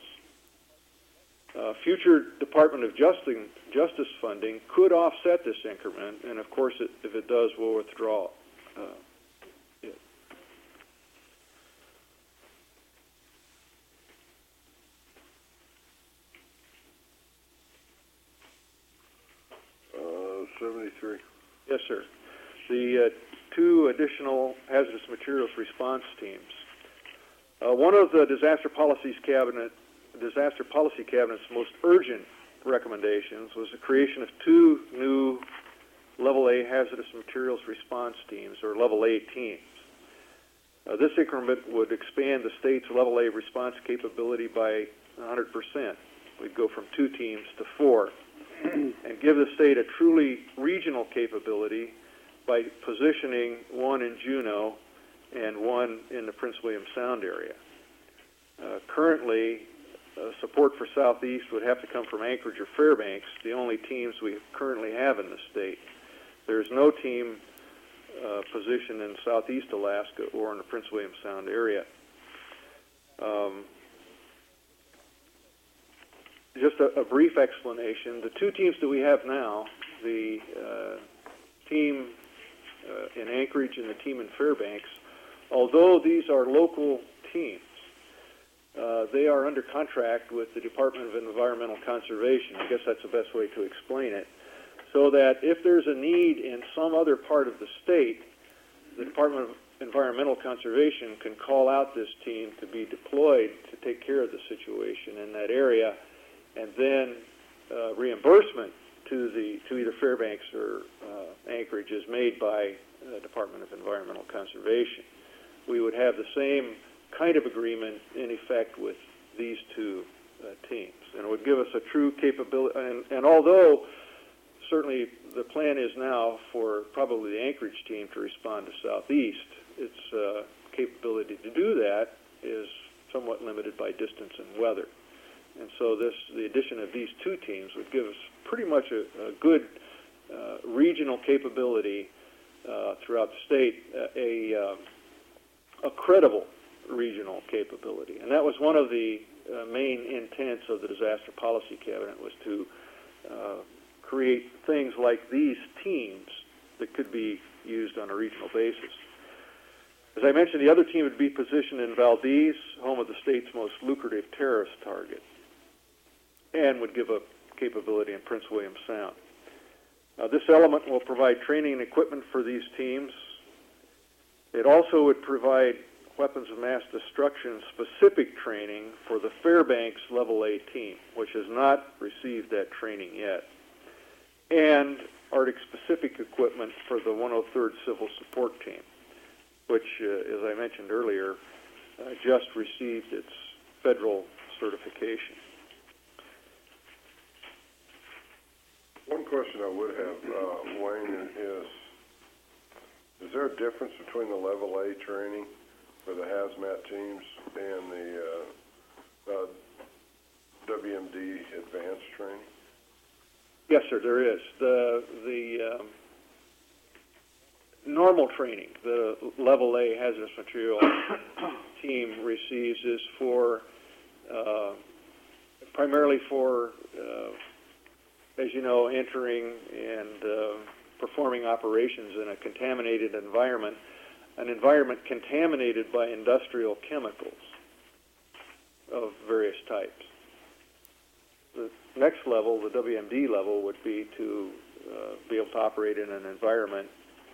Future Department of Justice funding could offset this increment, and of course, if it does, we'll withdraw it. 73. Yes, sir. The two additional hazardous materials response teams. One of the Disaster Policy Cabinet's most urgent recommendations was the creation of two new Level A hazardous materials response teams, or Level A teams. This increment would expand the state's Level A response capability by 100%. We'd go from 2 teams to 4, and give the state a truly regional capability by positioning one in Juneau and one in the Prince William Sound area. Currently, support for Southeast would have to come from Anchorage or Fairbanks, the only teams we currently have in the state. There's no team positioned in Southeast Alaska or in the Prince William Sound area. Just a brief explanation. The 2 teams that we have now, the team in Anchorage and the team in Fairbanks, although these are local teams, they are under contract with the Department of Environmental Conservation. I guess that's the best way to explain it. So that if there's a need in some other part of the state, the Department of Environmental Conservation can call out this team to be deployed to take care of the situation in that area, and then reimbursement to either Fairbanks or Anchorage is made by the Department of Environmental Conservation. We would have the same kind of agreement in effect with these 2 teams, and it would give us a true capability. And although certainly the plan is now for probably the Anchorage team to respond to Southeast, its capability to do that is somewhat limited by distance and weather. And so the addition of these 2 teams would give us pretty much a good regional capability throughout the state, a credible regional capability. And that was one of the main intents of the Disaster Policy Cabinet, was to create things like these teams that could be used on a regional basis. As I mentioned, the other team would be positioned in Valdez, home of the state's most lucrative terrorist target, and would give a capability in Prince William Sound. This element will provide training and equipment for these teams. It also would provide weapons of mass destruction specific training for the Fairbanks Level A team, which has not received that training yet, and Arctic specific equipment for the 103rd Civil Support Team, which, as I mentioned earlier, just received its federal certification. One question I would have, Wayne, is there a difference between the Level A training for the hazmat teams and the WMD advanced training? Yes, sir, there is. The normal training the Level A hazardous material team receives is for primarily for, as you know, entering and performing operations in a contaminated environment, an environment contaminated by industrial chemicals of various types. The next level, the WMD level, would be to be able to operate in an environment,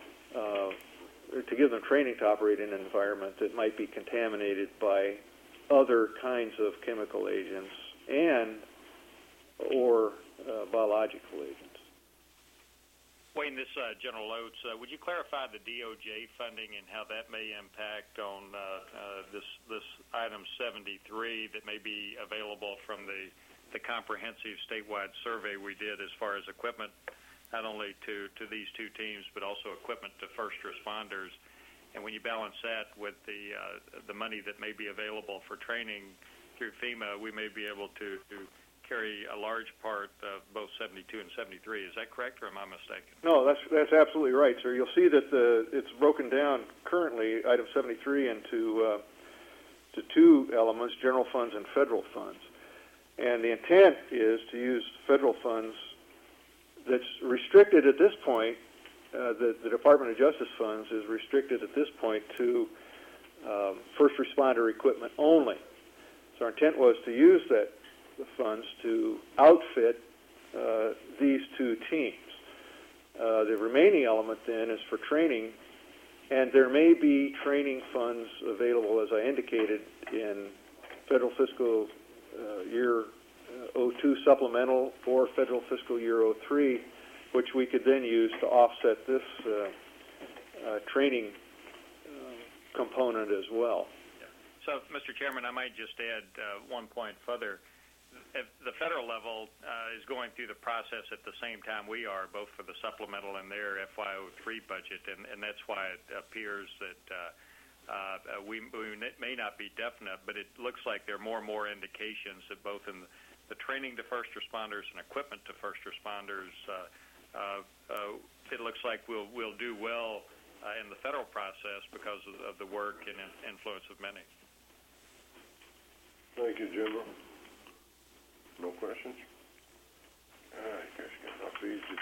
to give them training to operate in an environment that might be contaminated by other kinds of chemical agents and or biological agents. Wayne, this General Oates, would you clarify the DOJ funding and how that may impact on this item 73 that may be available from the comprehensive statewide survey we did as far as equipment, not only to these 2 teams, but also equipment to first responders? And when you balance that with the money that may be available for training through FEMA, we may be able to carry a large part of both 72 and 73. Is that correct, or am I mistaken? No, that's absolutely right, sir. You'll see that it's broken down currently, item 73, into to two elements, general funds and federal funds. And the intent is to use federal funds that's restricted at this point. The Department of Justice funds is restricted at this point to first responder equipment only. So our intent was to use the funds to outfit these two teams. The remaining element then is for training, and there may be training funds available, as I indicated, in federal fiscal year 02 supplemental or federal fiscal year 03, which we could then use to offset this training component as well. So, Mr. Chairman, I might just add one point further. The federal level is going through the process at the same time we are, both for the supplemental and their FY03 budget, and that's why it appears that we may not be definite, but it looks like there are more and more indications that both in the training to first responders and equipment to first responders, it looks like we'll do well in the federal process because of the work and influence of many. Thank you, General. No questions? All right, guys, getting off easy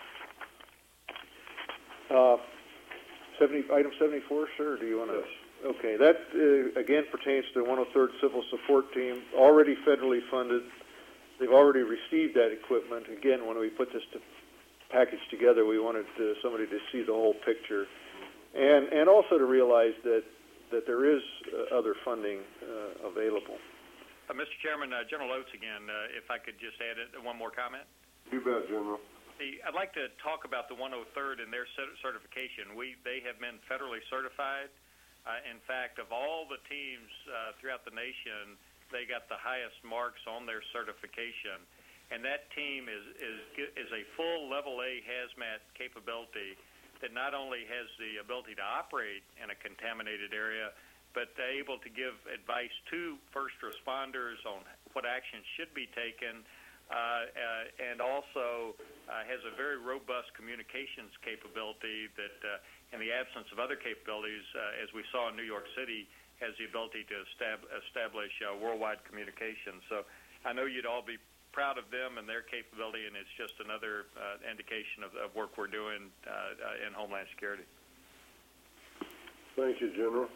today. Item 74, sir, or do you want to? Yes. Okay, that again pertains to the 103rd Civil Support Team, already federally funded. They've already received that equipment. Again, when we put this package together, we wanted somebody to see the whole picture, and also to realize that there is other funding available. Mr. Chairman, General Oates again, if I could just add one more comment. You bet, General. I'd like to talk about the 103rd and their certification. They have been federally certified. In fact, of all the teams throughout the nation, they got the highest marks on their certification. And that team is a full level A hazmat capability that not only has the ability to operate in a contaminated area, but they're able to give advice to first responders on what actions should be taken, and also has a very robust communications capability that, in the absence of other capabilities, as we saw in New York City, has the ability to establish worldwide communications. So I know you'd all be proud of them and their capability, and it's just another indication of work we're doing in Homeland Security. Thank you, General.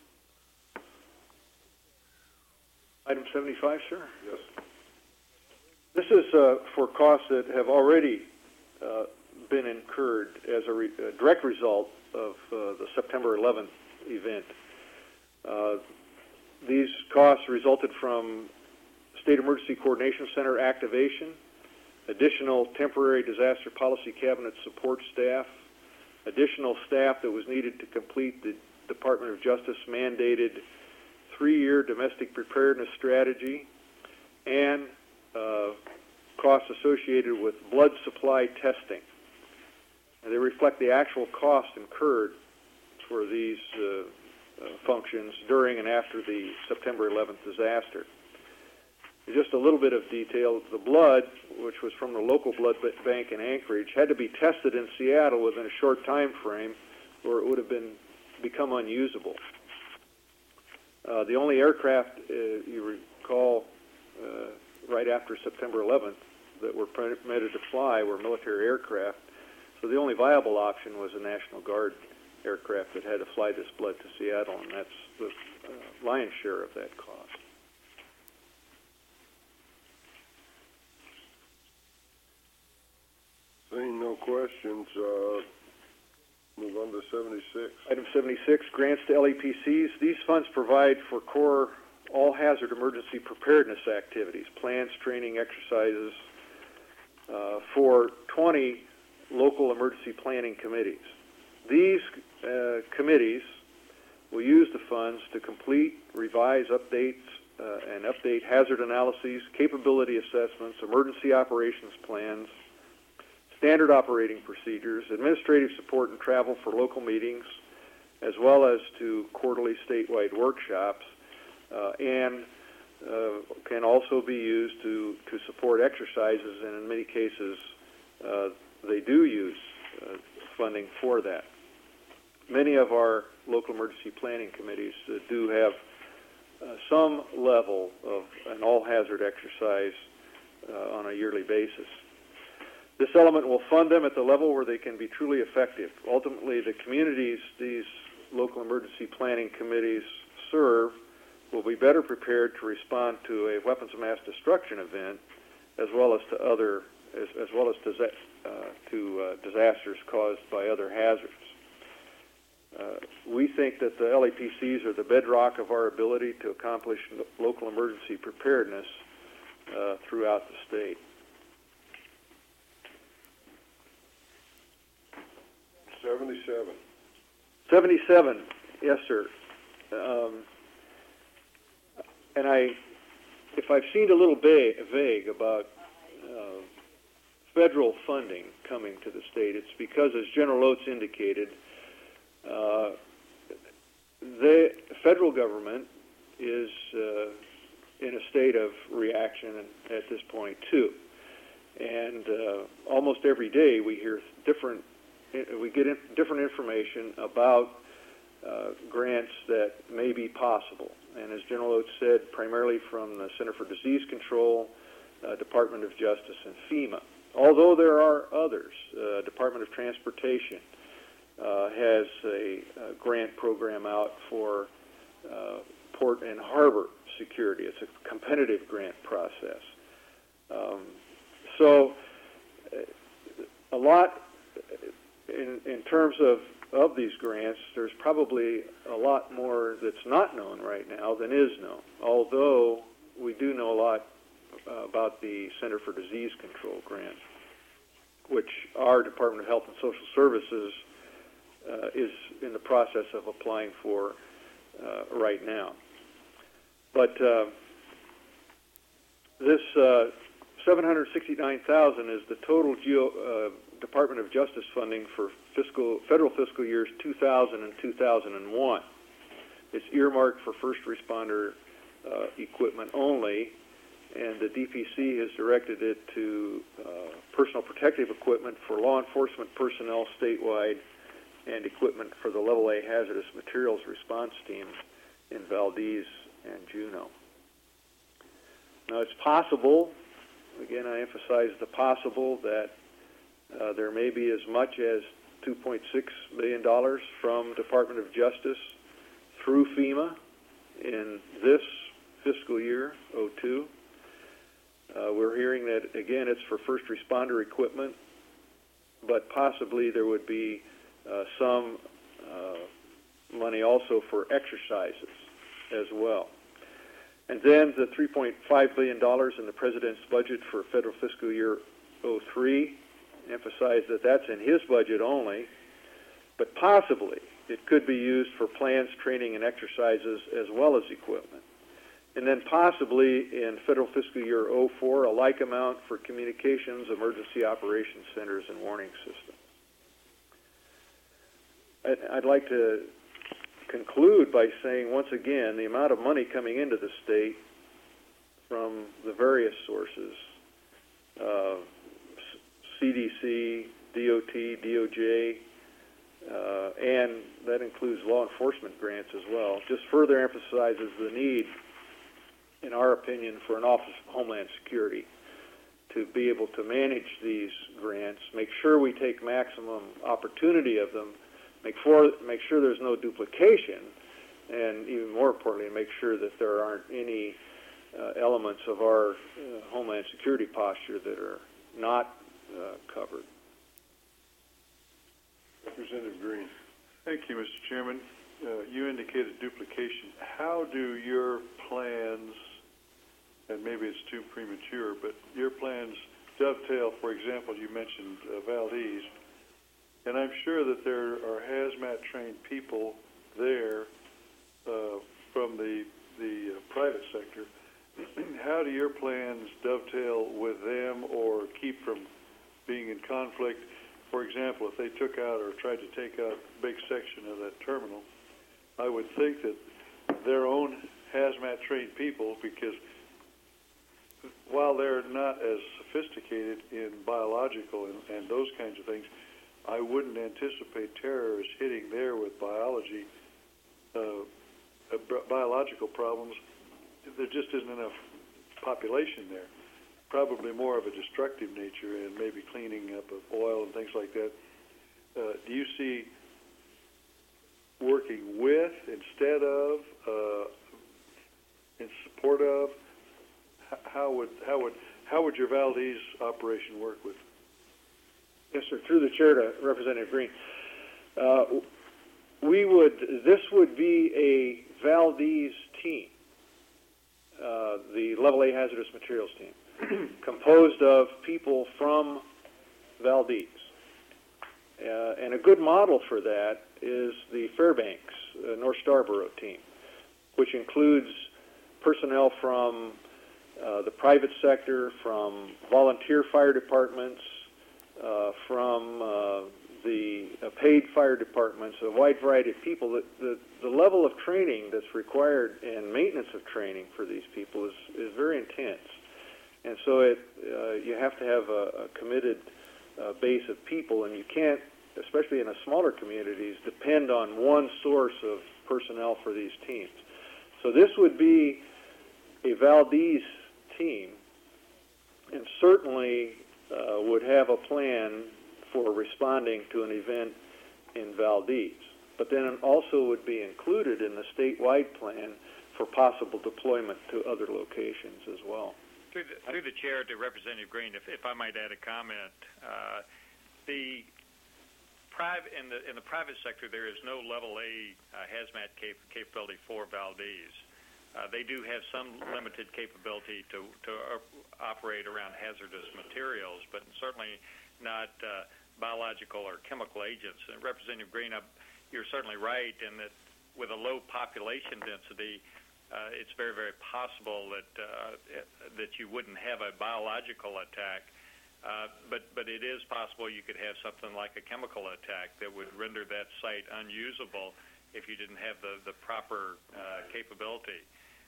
Item 75, sir. Yes. This is for costs that have already been incurred as a direct result of the September 11th event. These costs resulted from State Emergency Coordination Center activation, additional temporary disaster policy cabinet support staff, additional staff that was needed to complete the Department of Justice mandated 3-year domestic preparedness strategy, and costs associated with blood supply testing. And they reflect the actual cost incurred for these functions during and after the September 11th disaster. Just a little bit of detail. The blood, which was from the local blood bank in Anchorage, had to be tested in Seattle within a short time frame, or it would have become unusable. The only aircraft, you recall, right after September 11th that were permitted to fly were military aircraft. So the only viable option was a National Guard aircraft that had to fly this blood to Seattle, and that's the lion's share of that cost. Seeing no questions, move on to 76. Item 76, grants to LEPCs. These funds provide for core all-hazard emergency preparedness activities, plans, training, exercises for 20 local emergency planning committees. These committees will use the funds to complete, revise, update hazard analyses, capability assessments, emergency operations plans, standard operating procedures, administrative support and travel for local meetings, as well as to quarterly statewide workshops, and can also be used to support exercises, and in many cases, they do use funding for that. Many of our local emergency planning committees do have some level of an all-hazard exercise on a yearly basis. This element will fund them at the level where they can be truly effective. Ultimately, the communities these local emergency planning committees serve will be better prepared to respond to a weapons of mass destruction event, as well as to disasters caused by other hazards. We think that the LEPCs are the bedrock of our ability to accomplish local emergency preparedness throughout the state. 77, yes, sir. And if I've seemed a little vague about federal funding coming to the state, it's because, as General Oates indicated, the federal government is in a state of reaction at this point too, and almost every day we hear different information about grants that may be possible. And as General Oates said, primarily from the Center for Disease Control, Department of Justice, and FEMA. Although there are others, Department of Transportation has a grant program out for port and harbor security. It's a competitive grant process. So a lot in terms of these grants, there's probably a lot more that's not known right now than is known, although we do know a lot about the Center for Disease Control grant, which our Department of Health and Social Services is in the process of applying for right now. But this $769,000 is the total Department of Justice funding for federal fiscal years 2000 and 2001. It's earmarked for first responder equipment only, and the DPC has directed it to personal protective equipment for law enforcement personnel statewide and equipment for the Level A hazardous materials response teams in Valdez and Juneau. Now, it's possible, again, I emphasize the possible, that there may be as much as $2.6 million from Department of Justice through FEMA in this fiscal year, 02. We're hearing that, again, it's for first responder equipment, but possibly there would be some money also for exercises as well. And then the $3.5 billion in the President's budget for federal fiscal year 03, emphasize that that's in his budget only, but possibly it could be used for plans, training, and exercises as well as equipment. And then possibly in federal fiscal year 04, a like amount for communications, emergency operations centers, and warning systems. I'd like to conclude by saying, once again, the amount of money coming into the state from the various sources, CDC, DOT, DOJ, and that includes law enforcement grants as well, just further emphasizes the need, in our opinion, for an Office of Homeland Security to be able to manage these grants, make sure we take maximum opportunity of them, make sure there's no duplication, and even more importantly, make sure that there aren't any elements of our Homeland Security posture that are not covered. Representative Green. Thank you, Mr. Chairman. You indicated duplication. How do your plans, and maybe it's too premature, but your plans dovetail? For example, you mentioned Valdez, and I'm sure that there are hazmat-trained people there from the private sector. How do your plans dovetail with them or keep from being in conflict? For example, if they took out or tried to take out a big section of that terminal, I would think that their own hazmat-trained people, because while they're not as sophisticated in biological and those kinds of things, I wouldn't anticipate terrorists hitting there with biological problems. There just isn't enough population there. Probably more of a destructive nature and maybe cleaning up of oil and things like that. Do you see working with instead of, in support of? How would your Valdez operation work with? Yes, sir. Through the chair to Representative Green. This would be a Valdez team, the Level A Hazardous Materials team, composed of people from Valdez. And a good model for that is the Fairbanks North Starborough team, which includes personnel from the private sector, from volunteer fire departments, from the paid fire departments, a wide variety of people. The level of training that's required and maintenance of training for these people is very intense. And so you have to have a committed base of people, and you can't, especially in a smaller communities, depend on one source of personnel for these teams. So this would be a Valdez team, and certainly would have a plan for responding to an event in Valdez. But then it also would be included in the statewide plan for possible deployment to other locations as well. Through the chair to Representative Green, if I might add a comment, in the private sector there is no Level A hazmat capability for Valdez. They do have some limited capability to operate around hazardous materials, but certainly not biological or chemical agents. And Representative Green, you're certainly right in that with a low population density, it's very, very possible that you wouldn't have a biological attack, but it is possible you could have something like a chemical attack that would render that site unusable if you didn't have the proper capability.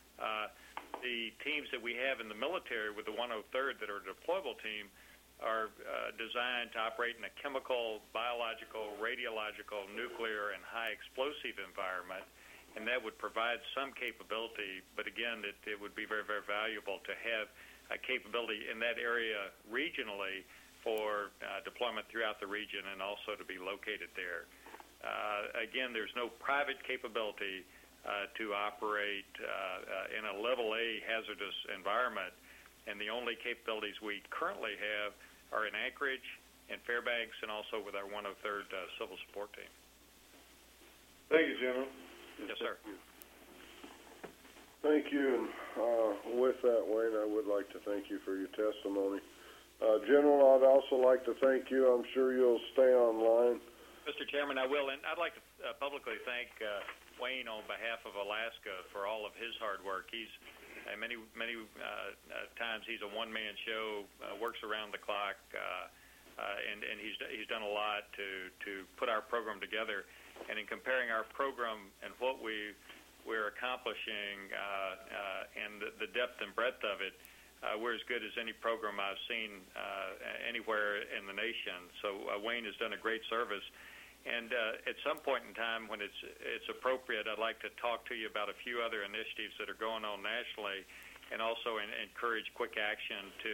The teams that we have in the military with the 103rd that are a deployable team are designed to operate in a chemical, biological, radiological, nuclear, and high explosive environment, and that would provide some capability, but again, it would be very, very valuable to have a capability in that area regionally for deployment throughout the region and also to be located there. Again, there's no private capability to operate in a Level A hazardous environment, and the only capabilities we currently have are in Anchorage and Fairbanks and also with our 103rd Civil Support Team. Thank you, General. Yes, sir. Thank you. And with that, Wayne, I would like to thank you for your testimony. General, I'd also like to thank you. I'm sure you'll stay online. Mr. Chairman, I will. And I'd like to publicly thank Wayne on behalf of Alaska for all of his hard work. He's many times he's a one-man show, works around the clock, and he's done a lot to put our program together. And in comparing our program and what we're accomplishing and the depth and breadth of it, we're as good as any program I've seen anywhere in the nation. So Wayne has done a great service. And at some point in time when it's appropriate, I'd like to talk to you about a few other initiatives that are going on nationally and also encourage quick action to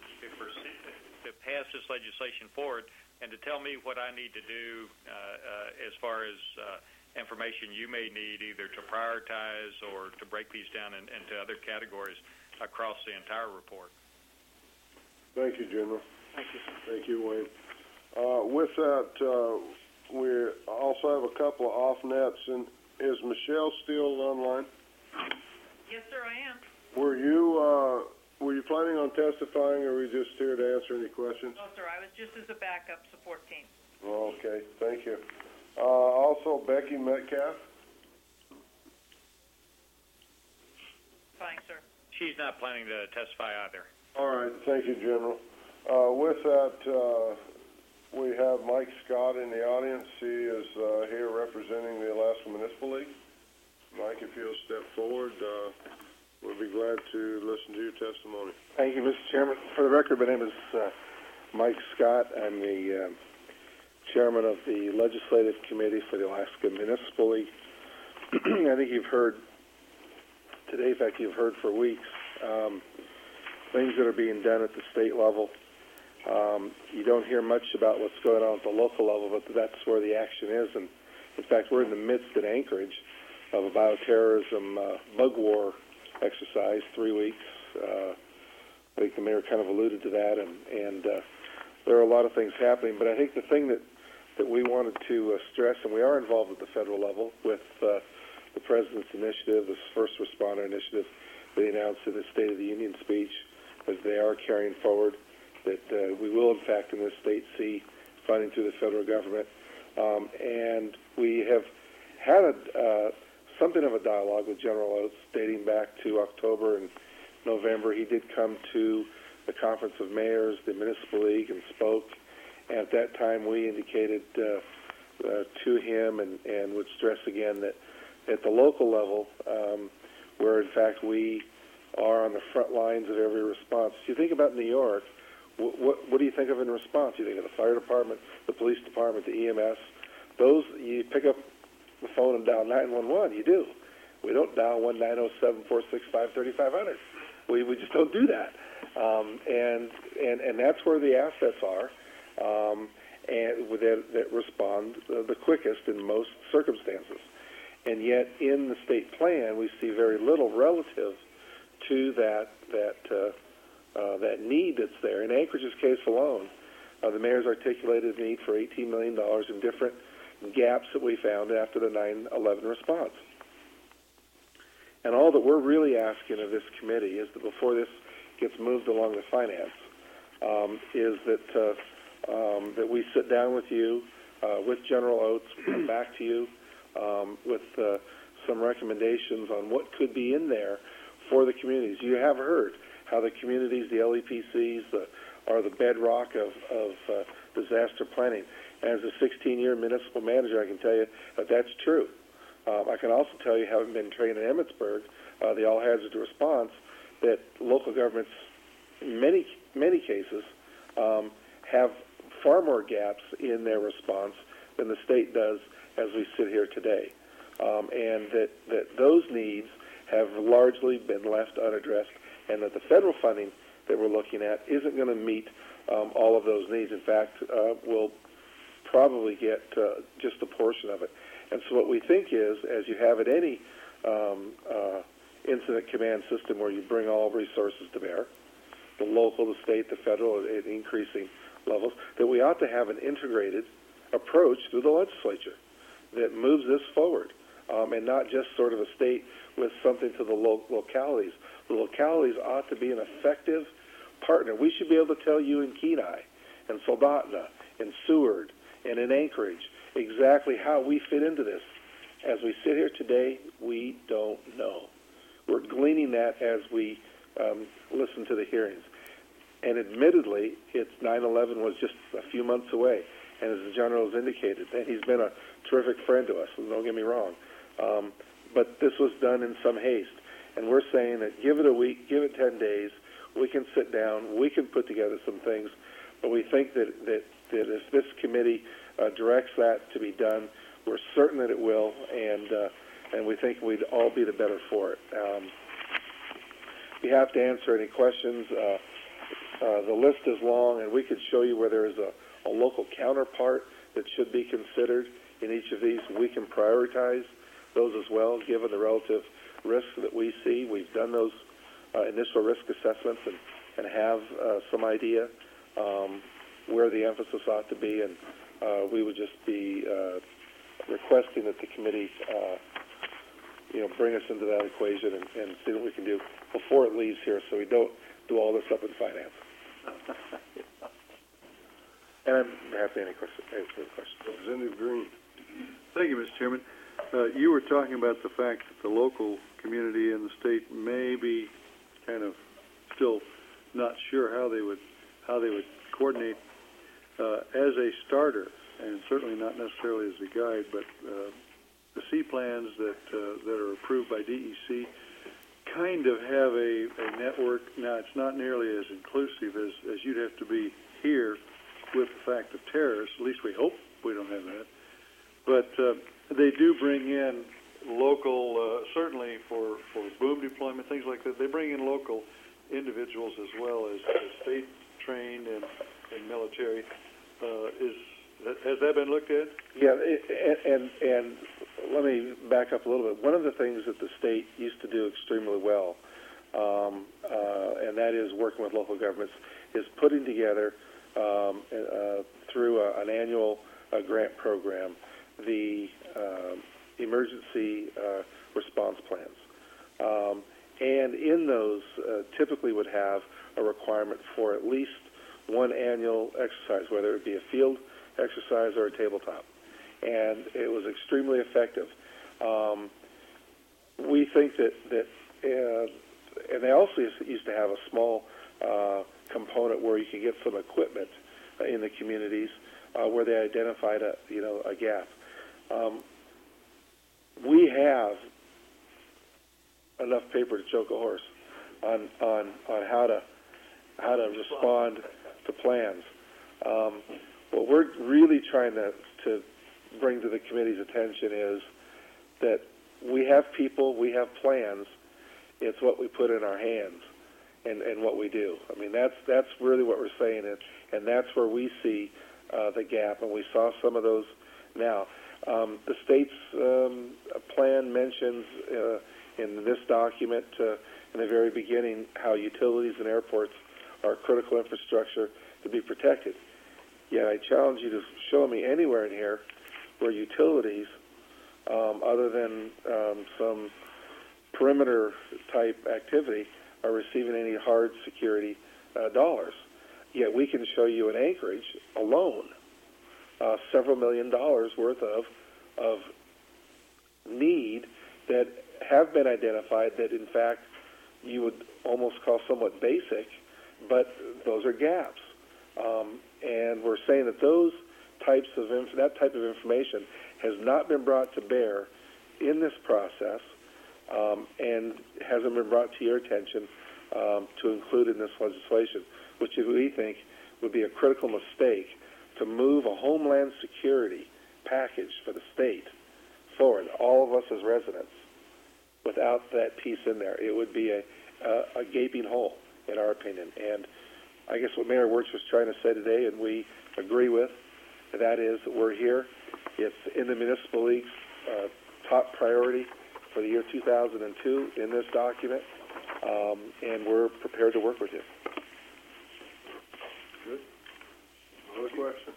pass this legislation forward and to tell me what I need to do as far as information you may need either to prioritize or to break these down into other categories across the entire report. Thank you, General. Thank you. Thank you, Wayne. With that, we also have a couple of off-nets. And is Michelle still online? Yes, sir, I am. Were you planning on testifying, or were you just here to answer any questions? No, sir, I was just as a backup support team. Oh, okay, thank you. Also, Becky Metcalf. Fine, sir. She's not planning to testify either. All right, thank you, General. With that, we have Mike Scott in the audience. He is here representing the Alaska Municipal League. Mike, if you'll step forward, We'll be glad to listen to your testimony. Thank you, Mr. Chairman. For the record, my name is Mike Scott. I'm the chairman of the Legislative Committee for the Alaska Municipal League. I think you've heard today, in fact, you've heard for weeks, things that are being done at the state level. You don't hear much about what's going on at the local level, but that's where the action is. And in fact, we're in the midst in Anchorage of a bioterrorism bug war exercise, 3 weeks. I think the mayor kind of alluded to that, and there are a lot of things happening. But I think the thing that we wanted to stress, and we are involved at the federal level with the President's initiative, this First Responder Initiative that he announced in his State of the Union speech, as they are carrying forward, that we will, in fact, in this state see funding through the federal government. And we have had something of a dialogue with General Oates dating back to October and November. He did come to the Conference of Mayors, the Municipal League, and spoke. And at that time, we indicated to him and would stress again that at the local level, where in fact we are on the front lines of every response. If you think about New York, what do you think of in response? You think of the fire department, the police department, the EMS. Those, you pick up the phone and dial 911. You do. We don't dial 1-907-465-3500. We just don't do that. And that's where the assets are, and that respond the quickest in most circumstances. And yet, in the state plan, we see very little relative to that need that's there. In Anchorage's case alone, the mayor's articulated a need for $18 million in different gaps that we found after the 9/11 response. And all that we're really asking of this committee is that before this gets moved along the finance, is that we sit down with you, with General Oates, come back to you with some recommendations on what could be in there for the communities. You have heard how the communities, the LEPCs, are the bedrock of disaster planning. As a 16-year municipal manager, I can tell you that that's true. I can also tell you, having been trained in Emmitsburg, the all-hazard response, that local governments, in many cases, have far more gaps in their response than the state does as we sit here today. And that those needs have largely been left unaddressed, and that the federal funding that we're looking at isn't going to meet all of those needs. In fact, we'll probably get just a portion of it. And so what we think is, as you have at any incident command system where you bring all resources to bear, the local, the state, the federal, at increasing levels, that we ought to have an integrated approach through the legislature that moves this forward, and not just sort of a state with something to the localities. The localities ought to be an effective partner. We should be able to tell you in Kenai and Soldotna and Seward and in Anchorage exactly how we fit into this. As we sit here today, we don't know. We're gleaning that as we listen to the hearings. And admittedly, 9/11 was just a few months away. And as the General has indicated, and he's been a terrific friend to us, don't get me wrong. But this was done in some haste. And we're saying that give it a week, give it 10 days, we can sit down, we can put together some things. But we think that if this committee directs that to be done, we're certain that it will, and we think we'd all be the better for it. You have to answer any questions. The list is long, and we could show you where there is a local counterpart that should be considered in each of these. We can prioritize those as well, given the relative risks that we see. We've done those initial risk assessments and have some idea where the emphasis ought to be, and we would just be requesting that the committee bring us into that equation and see what we can do before it leaves here, so we don't do all this up in finance. And I'm happy to answer any questions. Representative Green. Thank you, Mr. Chairman. You were talking about the fact that the local community and the state may be kind of still not sure how they would coordinate as a starter, and certainly not necessarily as a guide, but the C plans that are approved by DEC kind of have a network. Now, it's not nearly as inclusive as you'd have to be here with the fact of terrorists. At least we hope we don't have that. But they do bring in local, certainly for boom deployment, things like that. They bring in local individuals as well as state trained and military. Has that been looked at? Yeah, and let me back up a little bit. One of the things that the state used to do extremely well, and that is working with local governments, is putting together through an annual grant program the emergency response plans. And in those typically would have a requirement for at least one annual exercise, whether it be a field exercise or a tabletop. And it was extremely effective. We think that and they also used to have a small component where you could get some equipment in the communities where they identified a gap. We have enough paper to choke a horse on how to respond to plans. What we're really trying to bring to the committee's attention is that we have people, we have plans. It's what we put in our hands and what we do. I mean, that's really what we're saying, and that's where we see the gap, and we saw some of those now. The state's plan mentions in this document in the very beginning how utilities and airports are critical infrastructure to be protected. Yet I challenge you to show me anywhere in here where utilities, other than some perimeter type activity, are receiving any hard security dollars. Yet we can show you in Anchorage alone several $1 million worth of need that have been identified that in fact you would almost call somewhat basic, but those are gaps. And we're saying that that type of information has not been brought to bear in this process and hasn't been brought to your attention to include in this legislation, which we think would be a critical mistake to move a homeland security package for the state forward, all of us as residents, without that piece in there. It would be a gaping hole, in our opinion. And I guess what Mayor Wirtz was trying to say today, and we agree with, that is that we're here. It's in the Municipal League's top priority for the year 2002 in this document, and we're prepared to work with you. Good. Other questions?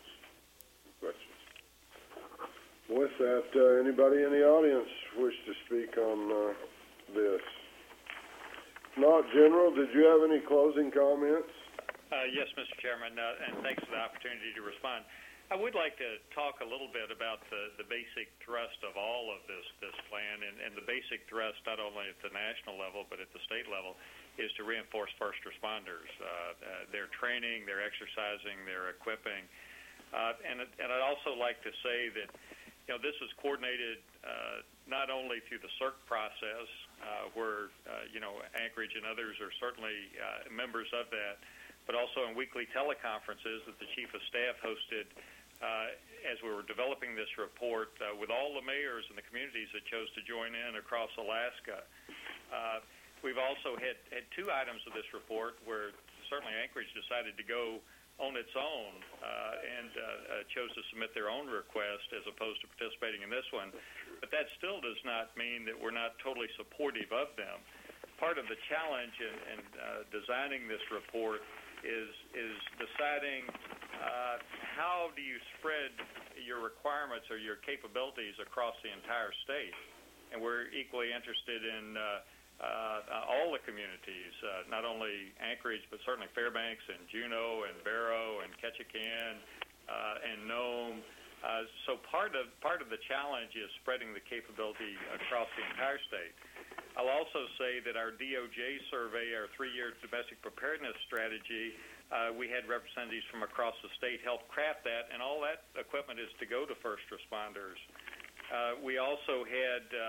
With that, anybody in the audience wish to speak on this? Not General, did you have any closing comments? Yes, Mr. Chairman, and thanks for the opportunity to respond. I would like to talk a little bit about the basic thrust of all of this plan, and the basic thrust, not only at the national level but at the state level, is to reinforce first responders, their training, their exercising, their equipping. And I'd also like to say that this is coordinated not only through the CERC process, where Anchorage and others are certainly members of that, but also in weekly teleconferences that the Chief of Staff hosted as we were developing this report with all the mayors and the communities that chose to join in across Alaska. We've also had two items of this report where certainly Anchorage decided to go on its own and chose to submit their own request as opposed to participating in this one. But that still does not mean that we're not totally supportive of them. Part of the challenge in designing this report is deciding how do you spread your requirements or your capabilities across the entire state. And we're equally interested in all the communities, not only Anchorage, but certainly Fairbanks and Juneau and Barrow and Ketchikan and Nome. So part of the challenge is spreading the capability across the entire state. I'll also say that our DOJ survey, our 3-year domestic preparedness strategy, we had representatives from across the state help craft that, and all that equipment is to go to first responders. We also had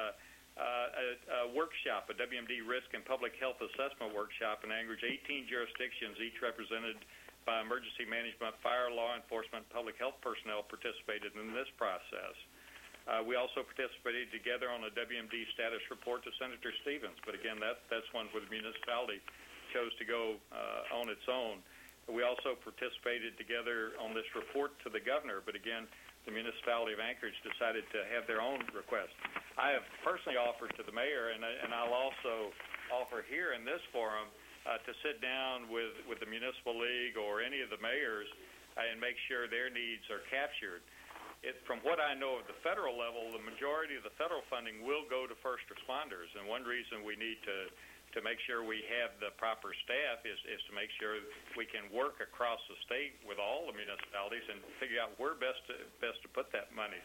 a workshop, a WMD Risk and Public Health Assessment workshop in Anchorage. 18 jurisdictions, each represented by emergency management, fire, law enforcement, public health personnel participated in this process. We also participated together on a WMD status report to Senator Stevens, but again, that's one where the municipality chose to go on its own. We also participated together on this report to the governor, but again, the municipality of Anchorage decided to have their own request. I have personally offered to the mayor, and I'll also offer here in this forum to sit down with the municipal league or any of the mayors and make sure their needs are captured. From what I know of the federal level, the majority of the federal funding will go to first responders, and one reason we need to make sure we have the proper staff is to make sure we can work across the state with all the municipalities and figure out where best to put that money.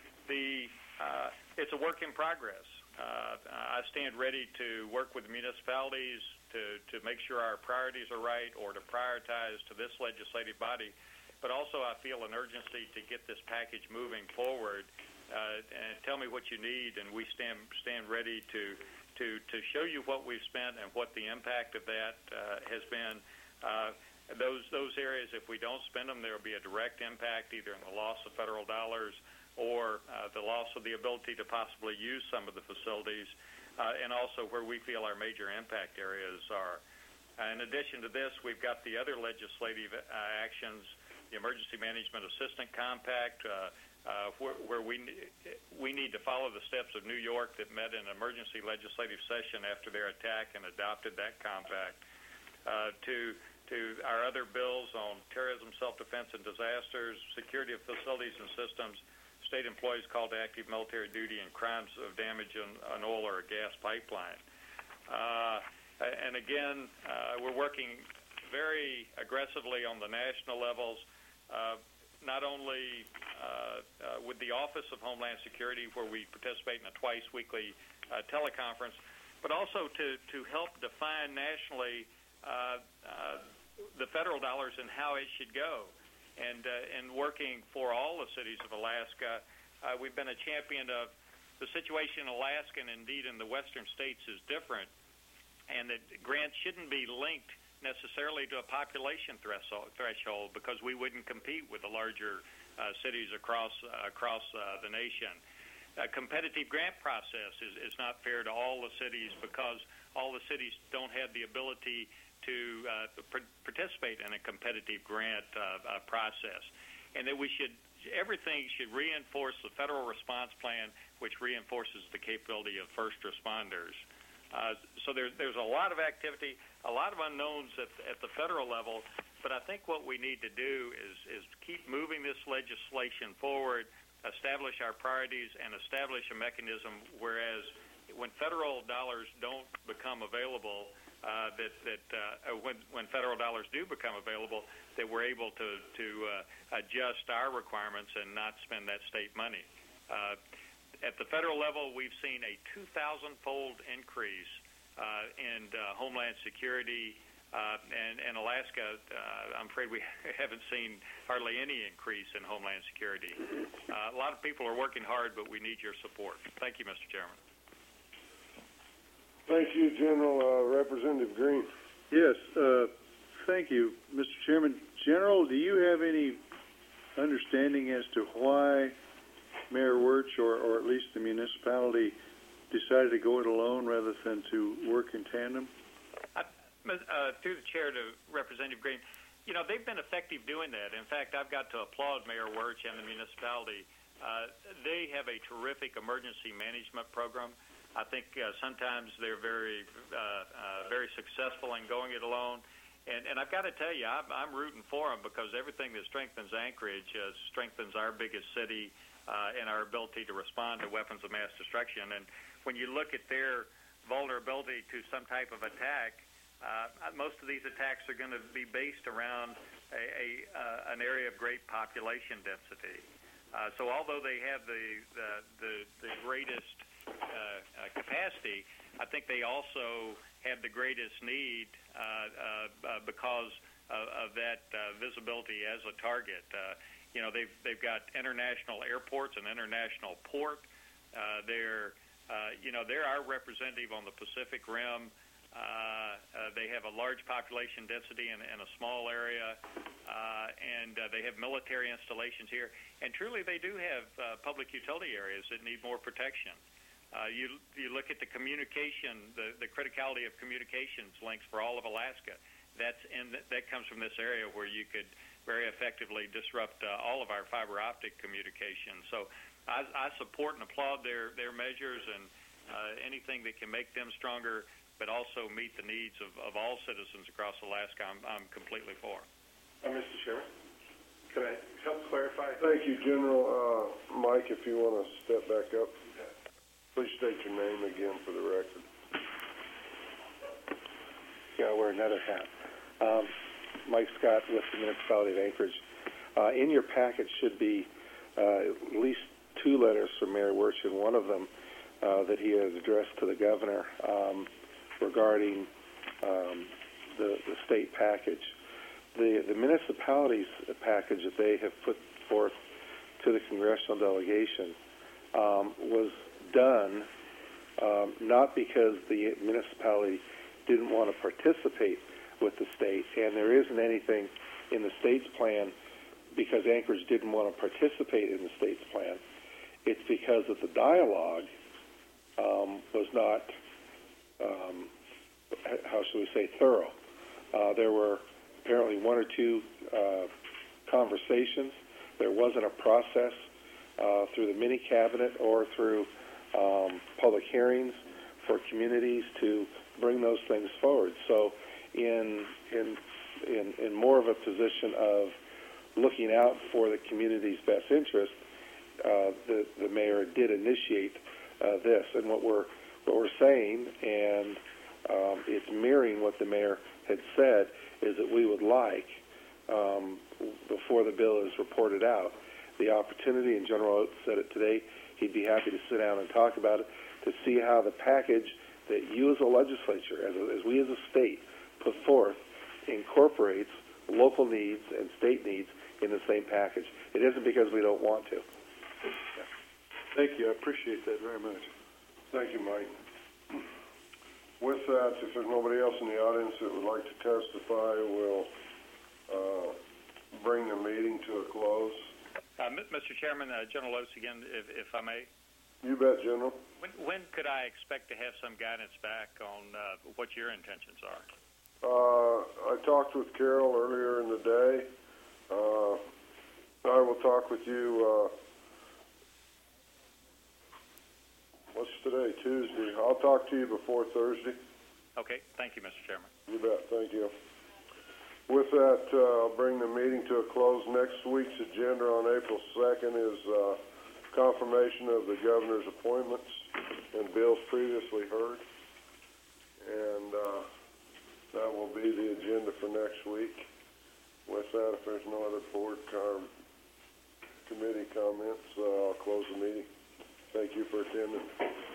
It's a work in progress. I stand ready to work with the municipalities to make sure our priorities are right or to prioritize to this legislative body. But also I feel an urgency to get this package moving forward and tell me what you need, and we stand ready to show you what we've spent and what the impact of that has been. Those areas, if we don't spend them, there will be a direct impact either in the loss of federal dollars or the loss of the ability to possibly use some of the facilities, and also where we feel our major impact areas are. In addition to this, we've got the other legislative actions, the Emergency Management Assistant Compact, where we need to follow the steps of New York that met in an emergency legislative session after their attack and adopted that compact, to our other bills on terrorism, self-defense, and disasters, security of facilities and systems, state employees called to active military duty, and crimes of damage on an oil or a gas pipeline. And again, we're working very aggressively on the national levels, not only with the Office of Homeland Security, where we participate in a twice-weekly teleconference, but also to help define nationally the federal dollars and how it should go. And working for all the cities of Alaska, we've been a champion of the situation in Alaska, and indeed in the western states, is different, and that grants shouldn't be linked necessarily to a population threshold, because we wouldn't compete with the larger cities across the nation. A competitive grant process is not fair to all the cities, because all the cities don't have the ability to participate in a competitive grant process, and that everything should reinforce the federal response plan, which reinforces the capability of first responders. So there's a lot of activity, a lot of unknowns at the federal level, but I think what we need to do is keep moving this legislation forward, establish our priorities, and establish a mechanism whereas when federal dollars don't become available, when federal dollars do become available, that we're able to adjust our requirements and not spend that state money. At the federal level, we've seen a 2,000-fold increase in Homeland Security, and Alaska, I'm afraid we haven't seen hardly any increase in Homeland Security. A lot of people are working hard, but we need your support. Thank you, Mr. Chairman. Thank you, General. Representative Green. Yes, thank you, Mr. Chairman. General, do you have any understanding as to why Mayor Wirtz, or at least the municipality, decided to go it alone rather than to work in tandem? Through the chair to Representative Green, they've been effective doing that. In fact, I've got to applaud Mayor Wirtz and the municipality. They have a terrific emergency management program. I think sometimes they're very successful in going it alone. And I've got to tell you, I'm rooting for them, because everything that strengthens Anchorage strengthens our biggest city and our ability to respond to weapons of mass destruction. And when you look at their vulnerability to some type of attack, most of these attacks are going to be based around an area of great population density. So although they have the greatest capacity, I think they also have the greatest need because of that visibility as a target. They've got international airports and international port. They're they're our representative on the Pacific Rim. They have a large population density in a small area, and they have military installations here. And truly, they do have public utility areas that need more protection. You look at the communication, the criticality of communications links for all of Alaska. That comes from this area where you could very effectively disrupt all of our fiber optic communications. So I support and applaud their measures and anything that can make them stronger, but also meet the needs of all citizens across Alaska. I'm completely for. Mr. Chairman, can I help clarify? Thank you, General. Mike, if you want to step back up, please state your name again for the record. Yeah, wear another hat. Mike Scott with the Municipality of Anchorage. In your packet should be at least 2 letters from Mayor Wirtz, and one of them that he has addressed to the governor regarding the state package. The municipalities package that they have put forth to the congressional delegation was done not because the municipality didn't want to participate with the state, and there isn't anything in the state's plan because Anchorage didn't want to participate in the state's plan. It's because of the dialogue was not, how should we say, thorough. There were apparently 1 or 2 conversations. There wasn't a process through the mini cabinet or through public hearings for communities to bring those things forward. So in more of a position of looking out for the community's best interest, the mayor did initiate this. And what we're saying, and it's mirroring what the mayor had said, is that we would like, before the bill is reported out, the opportunity, and General Oates said it today, he'd be happy to sit down and talk about it, to see how the package that you as a legislature, as we as a state, put forth, incorporates local needs and state needs in the same package. It isn't because we don't want to. Yeah. Thank you. I appreciate that very much. Thank you, Mike. With that, if there's nobody else in the audience that would like to testify, we'll bring the meeting to a close. Mr. Chairman, General Oates again, if I may. You bet, General. When could I expect to have some guidance back on what your intentions are? I talked with Carol earlier in the day. I will talk with you, what's today, Tuesday. I'll talk to you before Thursday. Okay, thank you, Mr. Chairman. You bet, thank you. With that, I'll bring the meeting to a close. Next week's agenda on April 2nd is confirmation of the governor's appointments and bills previously heard. And that will be the agenda for next week. With that, if there's no other board committee comments, I'll close the meeting. Thank you for attending.